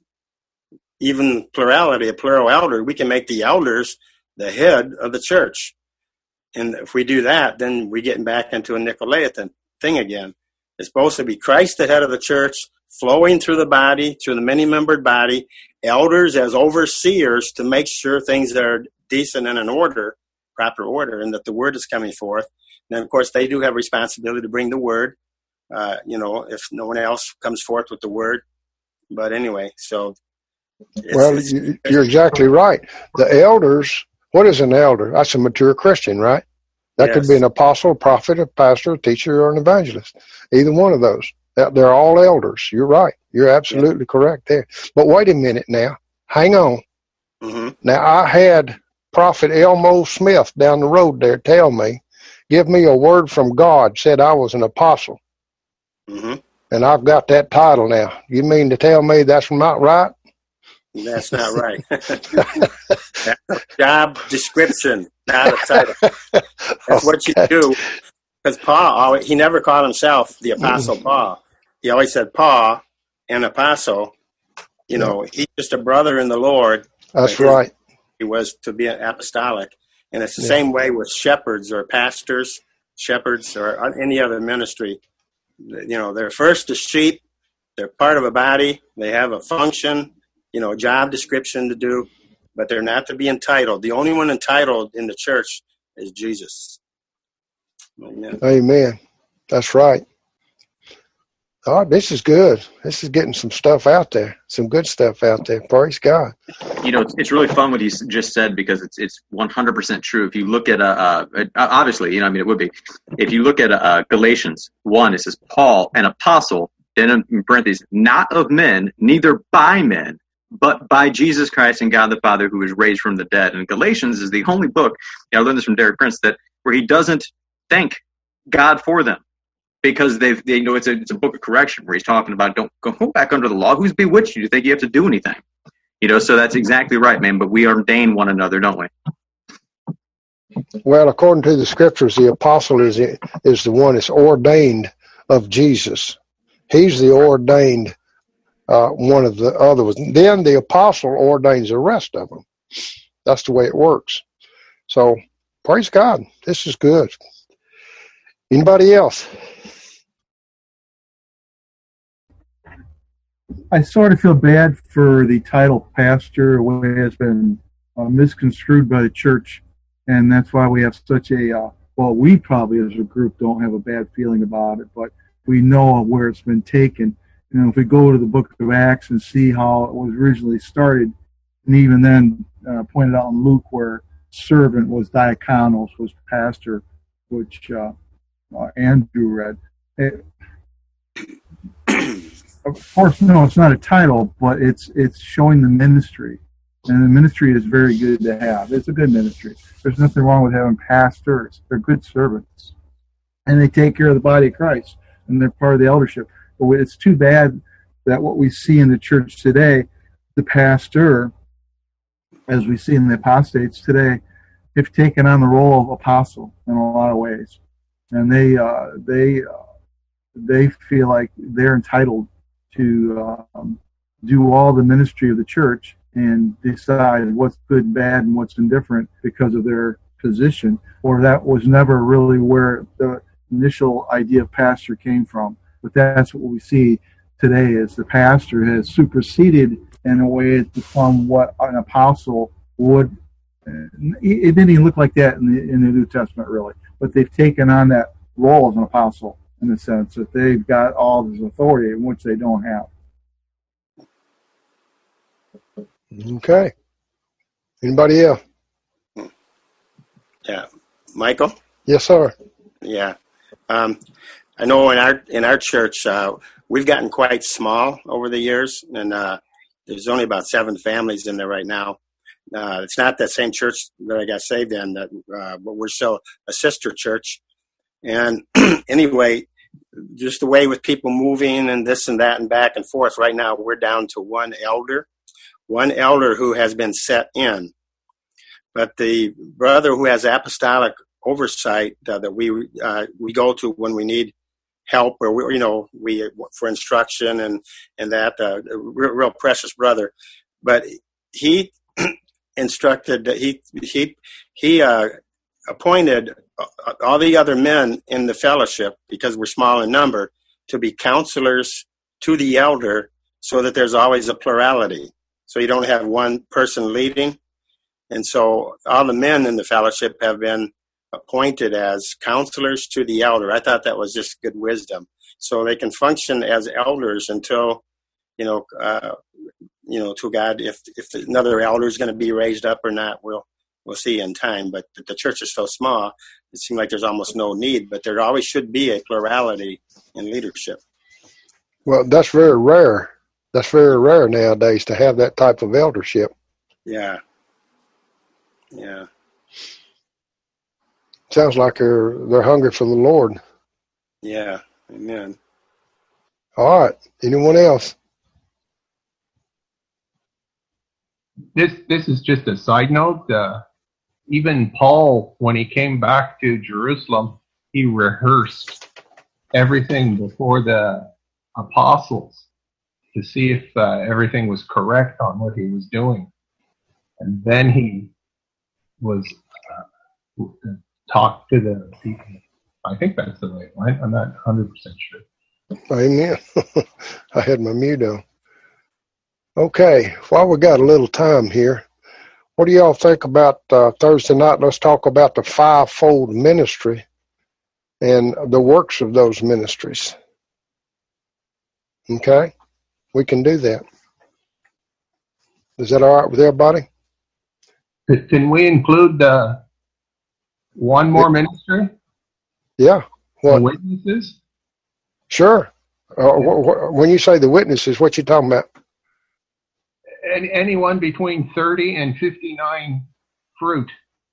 even plurality, a plural elder, we can make the elders the head of the church. And if we do that, then we're getting back into a Nicolaitan thing again. It's supposed to be Christ the head of the church, flowing through the body, through the many-membered body, elders as overseers to make sure things are decent and in order, proper order, and that the word is coming forth. And then, of course, they do have responsibility to bring the word, uh, you know, if no one else comes forth with the word. But anyway, so. It's, Well, it's, you, you're exactly right. The elders, what is an elder? That's a mature Christian, right? That yes. could be an apostle, a prophet, a pastor, a teacher, or an evangelist. Either one of those. They're all elders. You're right. You're absolutely yeah. correct there. But wait a minute now. Hang on. Mm-hmm. Now, I had Prophet Elmo Smith down the road there tell me, give me a word from God, said I was an apostle. Mm-hmm. And I've got that title now. You mean to tell me that's not right? That's not right. That's a job description, not a title. That's okay. What you do. Because Paul, he never called himself the Apostle Paul. He always said Paul, an apostle. You know, yeah. he's just a brother in the Lord. That's right. He was to be an apostolic. And it's the yeah. same way with shepherds or pastors, shepherds or any other ministry. You know, they're first a sheep. They're part of a body. They have a function, you know, a job description to do, but they're not to be entitled. The only one entitled in the church is Jesus. Amen. Amen. That's right. All right, this is good. This is getting some stuff out there, some good stuff out there. Praise God. You know, it's, it's really fun what he just said because it's it's one hundred percent true. If you look at, uh, uh, obviously, you know, I mean, it would be. If you look at uh, Galatians one, it says, Paul, an apostle, then in parentheses, not of men, neither by men, but by Jesus Christ and God the Father who was raised from the dead. And Galatians is the only book, you know, I learned this from Derek Prince, that where he doesn't thank God for them. Because they've, they, you know, it's a it's a book of correction where he's talking about don't go back under the law. Who's bewitched you to think you have to do anything? You know, so that's exactly right, man. But we ordain one another, don't we? Well, according to the scriptures, the apostle is is the one that's ordained of Jesus. He's the ordained uh, one of the other ones. Then the apostle ordains the rest of them. That's the way it works. So, praise God. This is good. Anybody else? I sort of feel bad for the title pastor, the way it's been uh, misconstrued by the church, and that's why we have such a, uh, well, we probably as a group don't have a bad feeling about it, but we know where it's been taken. You know, if we go to the book of Acts and see how it was originally started, and even then uh, pointed out in Luke where servant was diakonos, was pastor, which uh, uh, Andrew read. It, Of course, no, it's not a title, but it's it's showing the ministry. And the ministry is very good to have. It's a good ministry. There's nothing wrong with having pastors. They're good servants. And they take care of the body of Christ. And they're part of the eldership. But it's too bad that what we see in the church today, the pastor, as we see in the apostates today, have taken on the role of apostle in a lot of ways. And they uh, they uh, they feel like they're entitled to um, do all the ministry of the church and decide what's good, bad, and what's indifferent because of their position, or that was never really where the initial idea of pastor came from. But that's what we see today is the pastor has superseded in a way it's become what an apostle would. It didn't even look like that in the, in the New Testament, really. But they've taken on that role as an apostle, in the sense that they've got all this authority, in which they don't have. Okay. Anybody else? Yeah. Michael? Yes, sir. Yeah. Um, I know in our in our church, uh, we've gotten quite small over the years, and uh, there's only about seven families in there right now. Uh, it's not that same church that I got saved in, that, uh, but we're still a sister church. And anyway, just the way with people moving and this and that and back and forth, right now we're down to one elder, one elder who has been set in. But the brother who has apostolic oversight uh, that we uh, we go to when we need help, or we, you know, we for instruction and and that uh, a real, real precious brother. But he instructed, he he he uh, appointed all the other men in the fellowship, because we're small in number, to be counselors to the elder so that there's always a plurality. So you don't have one person leading. And so all the men in the fellowship have been appointed as counselors to the elder. I thought that was just good wisdom. So they can function as elders until, you know, uh, you know, to God, if if another elder is going to be raised up or not, we'll we'll see in time. But the church is so small, it seems like there's almost no need. But there always should be a plurality in leadership. Well, that's very rare. That's very rare nowadays to have that type of eldership. Yeah. Yeah. Sounds like they're they're hungry for the Lord. Yeah. Amen. All right. Anyone else? This this is just a side note. Uh, even Paul, when he came back to Jerusalem, he rehearsed everything before the apostles to see if uh, everything was correct on what he was doing. And then he was uh, talked to the people. I think that's the right line. I'm not one hundred percent sure. Amen. I had my mute on. Okay, while we got a little time here, what do y'all think about uh, Thursday night? Let's talk about the fivefold ministry and the works of those ministries. Okay, we can do that. Is that all right with everybody? Can we include uh, one more ministry? Yeah. What? The witnesses? Sure. Uh, wh- wh- when you say the witnesses, what you talking about? Any, anyone between thirty and fifty-nine fruit.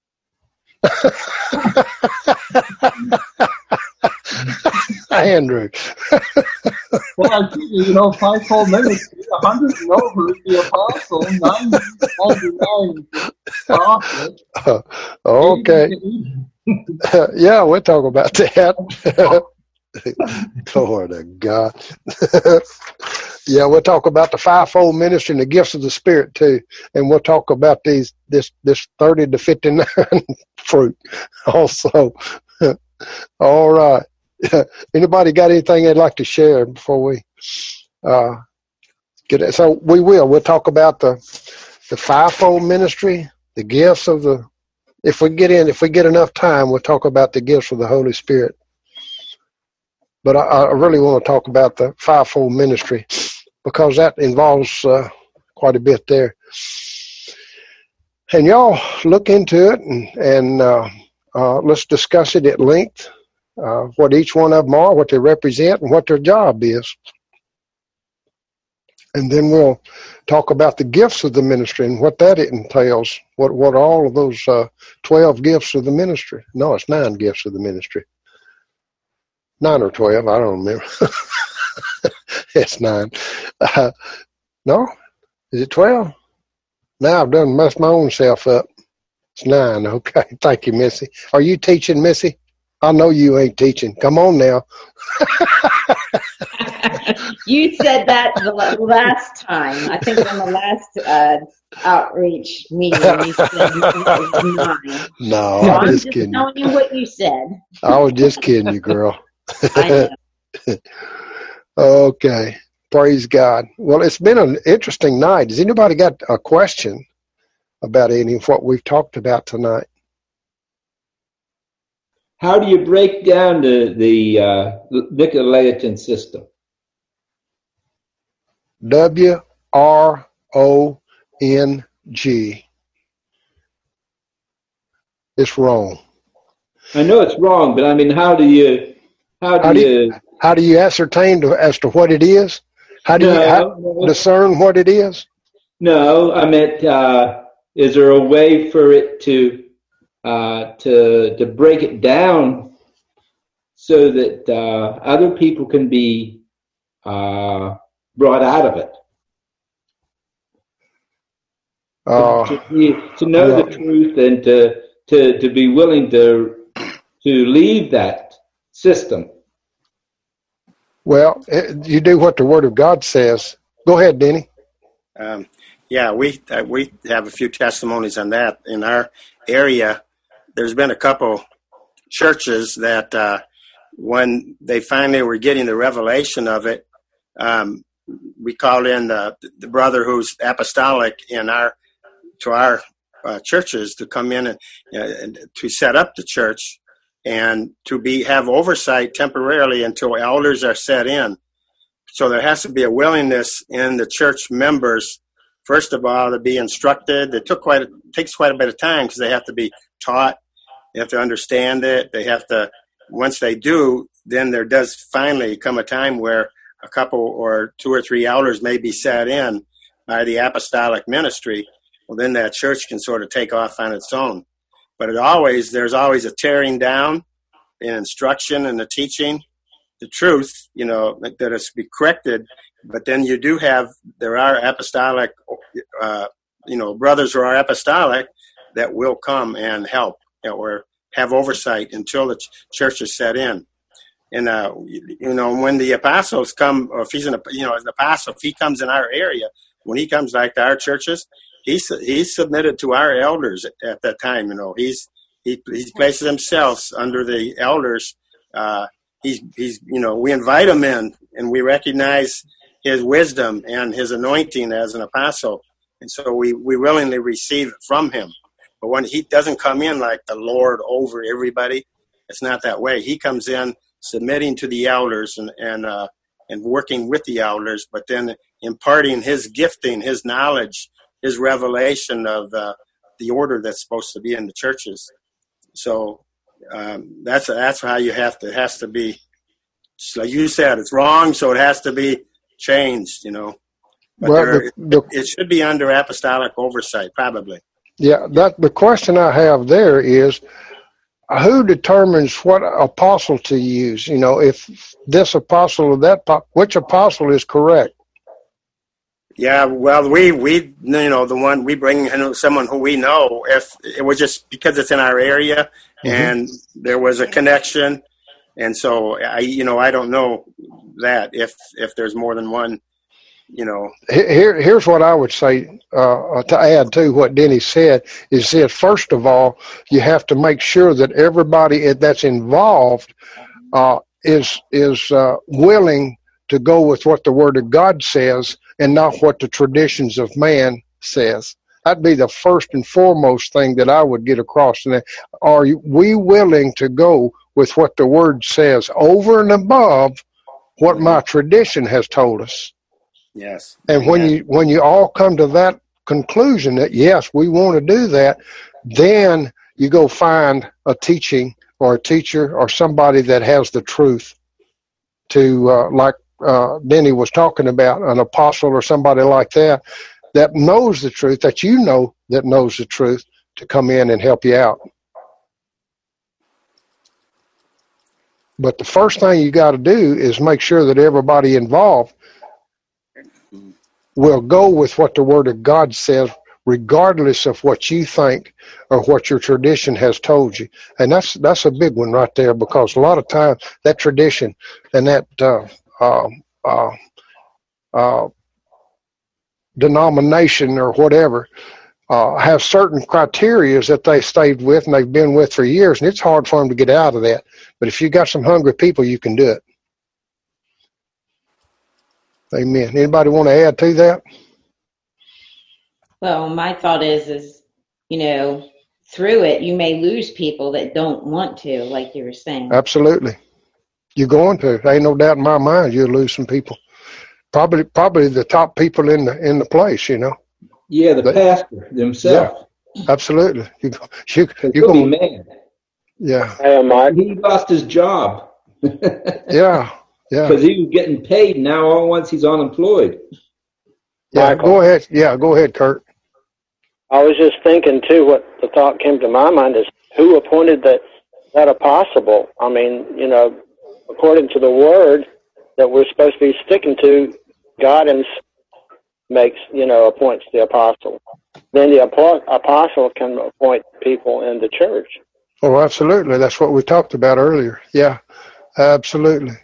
Andrew. Well, you know, fivefold ministry, a hundred and over is the apostle, ninety-nine prophet. Uh, okay. Yeah, we'll talk about that. Glory to God. Yeah, we'll talk about the fivefold ministry and the gifts of the Spirit too, and we'll talk about these this this thirty to fifty-nine fruit also. All right. Anybody got anything they'd like to share before we uh, get it? So we will. We'll talk about the the fivefold ministry, the gifts of the. If we get in, if we get enough time, we'll talk about the gifts of the Holy Spirit. But I, I really want to talk about the fivefold ministry because that involves uh, quite a bit there. And y'all look into it and, and uh, uh, let's discuss it at length, uh, what each one of them are, what they represent, and what their job is. And then we'll talk about the gifts of the ministry and what that entails. What what are all of those uh, twelve gifts of the ministry? No, it's nine gifts of the ministry. Nine or twelve, I don't remember. It's nine. Uh, no? Is it twelve? Now I've done messed my own self up. It's nine. Okay. Thank you, Missy. Are you teaching, Missy? I know you ain't teaching. Come on now. You said that the last time. I think on the last uh, outreach meeting, you said it was nine. No, so I'm, I'm just just kidding. telling you what you said. I was just kidding you, girl. I know. Okay. Praise God. Well, it's been an interesting night. Has anybody got a question about any of what we've talked about tonight? How do you break down the, the uh, Nicolaitan system? W R O N G. It's wrong. I know it's wrong, but I mean, how do you, how do, how do you, you, how do you ascertain to, as to what it is? How do no, you how, no. discern what it is? No, I meant, uh, is there a way for it to, uh, to, to break it down so that, uh, other people can be, uh, brought out of it? Uh, to, to, to know yeah. the truth and to, to, to be willing to, to leave that system. Well, it, you do what the Word of God says. Go ahead, Denny. Um, yeah, we uh, we have a few testimonies on that. In our area, there's been a couple churches that uh, when they finally were getting the revelation of it, um, we called in the, the brother who's apostolic in our to our uh, churches to come in and, uh, and to set up the church and to be have oversight temporarily until elders are set in. So there has to be a willingness in the church members, first of all, to be instructed. It took quite a, takes quite a bit of time because they have to be taught. They have to understand it. They have to, once they do, then there does finally come a time where a couple or two or three elders may be set in by the apostolic ministry. Well, then that church can sort of take off on its own. But it always, there's always a tearing down in instruction and the teaching, the truth, you know, that is to be corrected. But then you do have, there are apostolic, uh, you know, brothers who are apostolic that will come and help, you know, or have oversight until the ch- church is set in. And, uh, you know, when the apostles come, or if he's an, you know, as an apostle, if he comes in our area, when he comes like to our churches, he's, he's submitted to our elders at, at that time. You know, he's, he, he places himself under the elders. Uh, he's, he's, you know, we invite him in and we recognize his wisdom and his anointing as an apostle. And so we, we willingly receive it from him. But when he doesn't come in like the Lord over everybody, it's not that way. He comes in submitting to the elders and and uh, and working with the elders, but then imparting his gifting, his knowledge, his revelation of the the order that's supposed to be in the churches. So um, that's that's how you have to. It has to be, like you said, it's wrong, so it has to be changed. You know, but Well, there, the, the, it should be under apostolic oversight, probably. yeah, that the question I have there is, who determines what apostle to use? You know, if this apostle or that, which apostle is correct? Yeah, well, we, we, you know, the one we bring in someone who we know, if it was just because it's in our area mm-hmm. and there was a connection. And so I, you know, I don't know that if, if there's more than one, you know. Here, here's what I would say uh, to add to what Denny said is that first of all, you have to make sure that everybody that's involved uh, is, is uh, willing to go with what the Word of God says and not what the traditions of man says. That'd be the first and foremost thing that I would get across. And are we willing to go with what the Word says over and above what my tradition has told us? Yes. And when you when you all come to that conclusion that yes, we want to do that, then you go find a teaching or a teacher or somebody that has the truth to uh, like. Uh, Denny was talking about, an apostle or somebody like that, that knows the truth, that you know that knows the truth, to come in and help you out. But the first thing you got to do is make sure that everybody involved will go with what the Word of God says, regardless of what you think or what your tradition has told you. And that's that's a big one right there, because a lot of times that tradition and that uh, Uh, uh, uh, denomination or whatever uh, have certain criteria that they stayed with and they've been with for years, and it's hard for them to get out of that. But if you got some hungry people, you can do it. Amen. Anybody want to add to that? Well, my thought is, is you know, through it, you may lose people that don't want to, like you were saying. Absolutely. You're going to. There ain't no doubt in my mind you'll lose some people. Probably probably the top people in the in the place, you know. Yeah, the but, pastor themselves. Yeah, absolutely. You you you gonna be mad. Yeah. Hey, Mike. He lost his job. yeah, yeah. Because he was getting paid. Now all at once he's unemployed. Yeah, Michael. go ahead. Yeah, go ahead, Kurt. I was just thinking too. What the thought came to my mind is, who appointed that that apostle? I mean, you know, according to the word that we're supposed to be sticking to, God himself makes, you know, appoints the apostle. Then the apostle can appoint people in the church. Oh, absolutely. That's what we talked about earlier. Yeah, absolutely.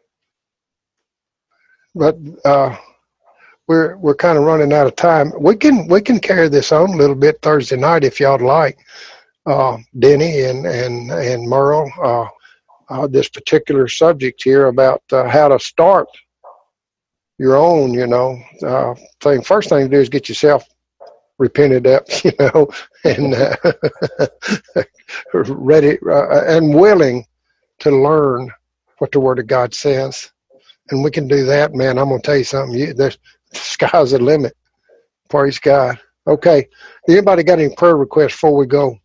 But uh, we're we're kind of running out of time. We can we can carry this on a little bit Thursday night if y'all like, uh, Denny and and and Merle. Uh, Uh, this particular subject here about uh, how to start your own, you know, uh, thing. First thing to do is get yourself repented up, you know, and uh, ready uh, and willing to learn what the Word of God says. And we can do that, man. I'm going to tell you something. You, the sky's the limit. Praise God. Okay. Anybody got any prayer requests before we go?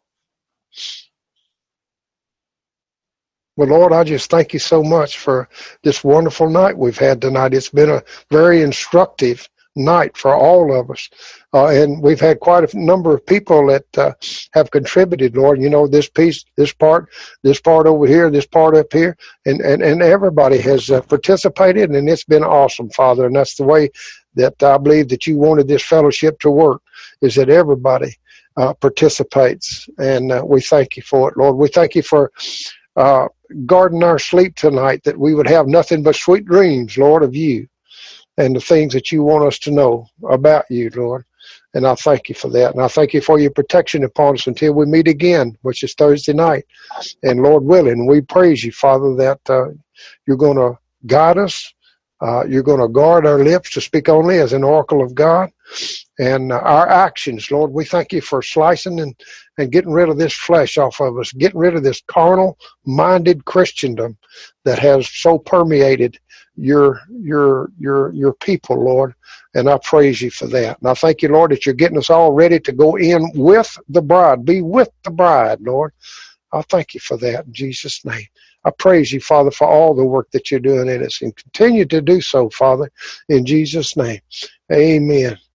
Well, Lord, I just thank you so much for this wonderful night we've had tonight. It's been a very instructive night for all of us. Uh, and we've had quite a number of people that uh, have contributed, Lord. You know, this piece, this part, this part over here, this part up here, and, and, and everybody has uh, participated, and it's been awesome, Father. And that's the way that I believe that you wanted this fellowship to work, is that everybody uh, participates. And uh, we thank you for it, Lord. We thank you for uh, guarding our sleep tonight, that we would have nothing but sweet dreams, Lord, of you and the things that you want us to know about you, Lord. And I thank you for that. And I thank you for your protection upon us until we meet again, which is Thursday night. And Lord willing, we praise you, Father, that uh, you're going to guide us. Uh, you're going to guard our lips to speak only as an oracle of God. And uh, our actions, Lord, we thank you for slicing and, and getting rid of this flesh off of us, getting rid of this carnal-minded Christendom that has so permeated your your your your people, Lord. And I praise you for that. And I thank you, Lord, that you're getting us all ready to go in with the bride, be with the bride, Lord. I thank you for that in Jesus' name. I praise you, Father, for all the work that you're doing in us, and continue to do so, Father, in Jesus' name. Amen.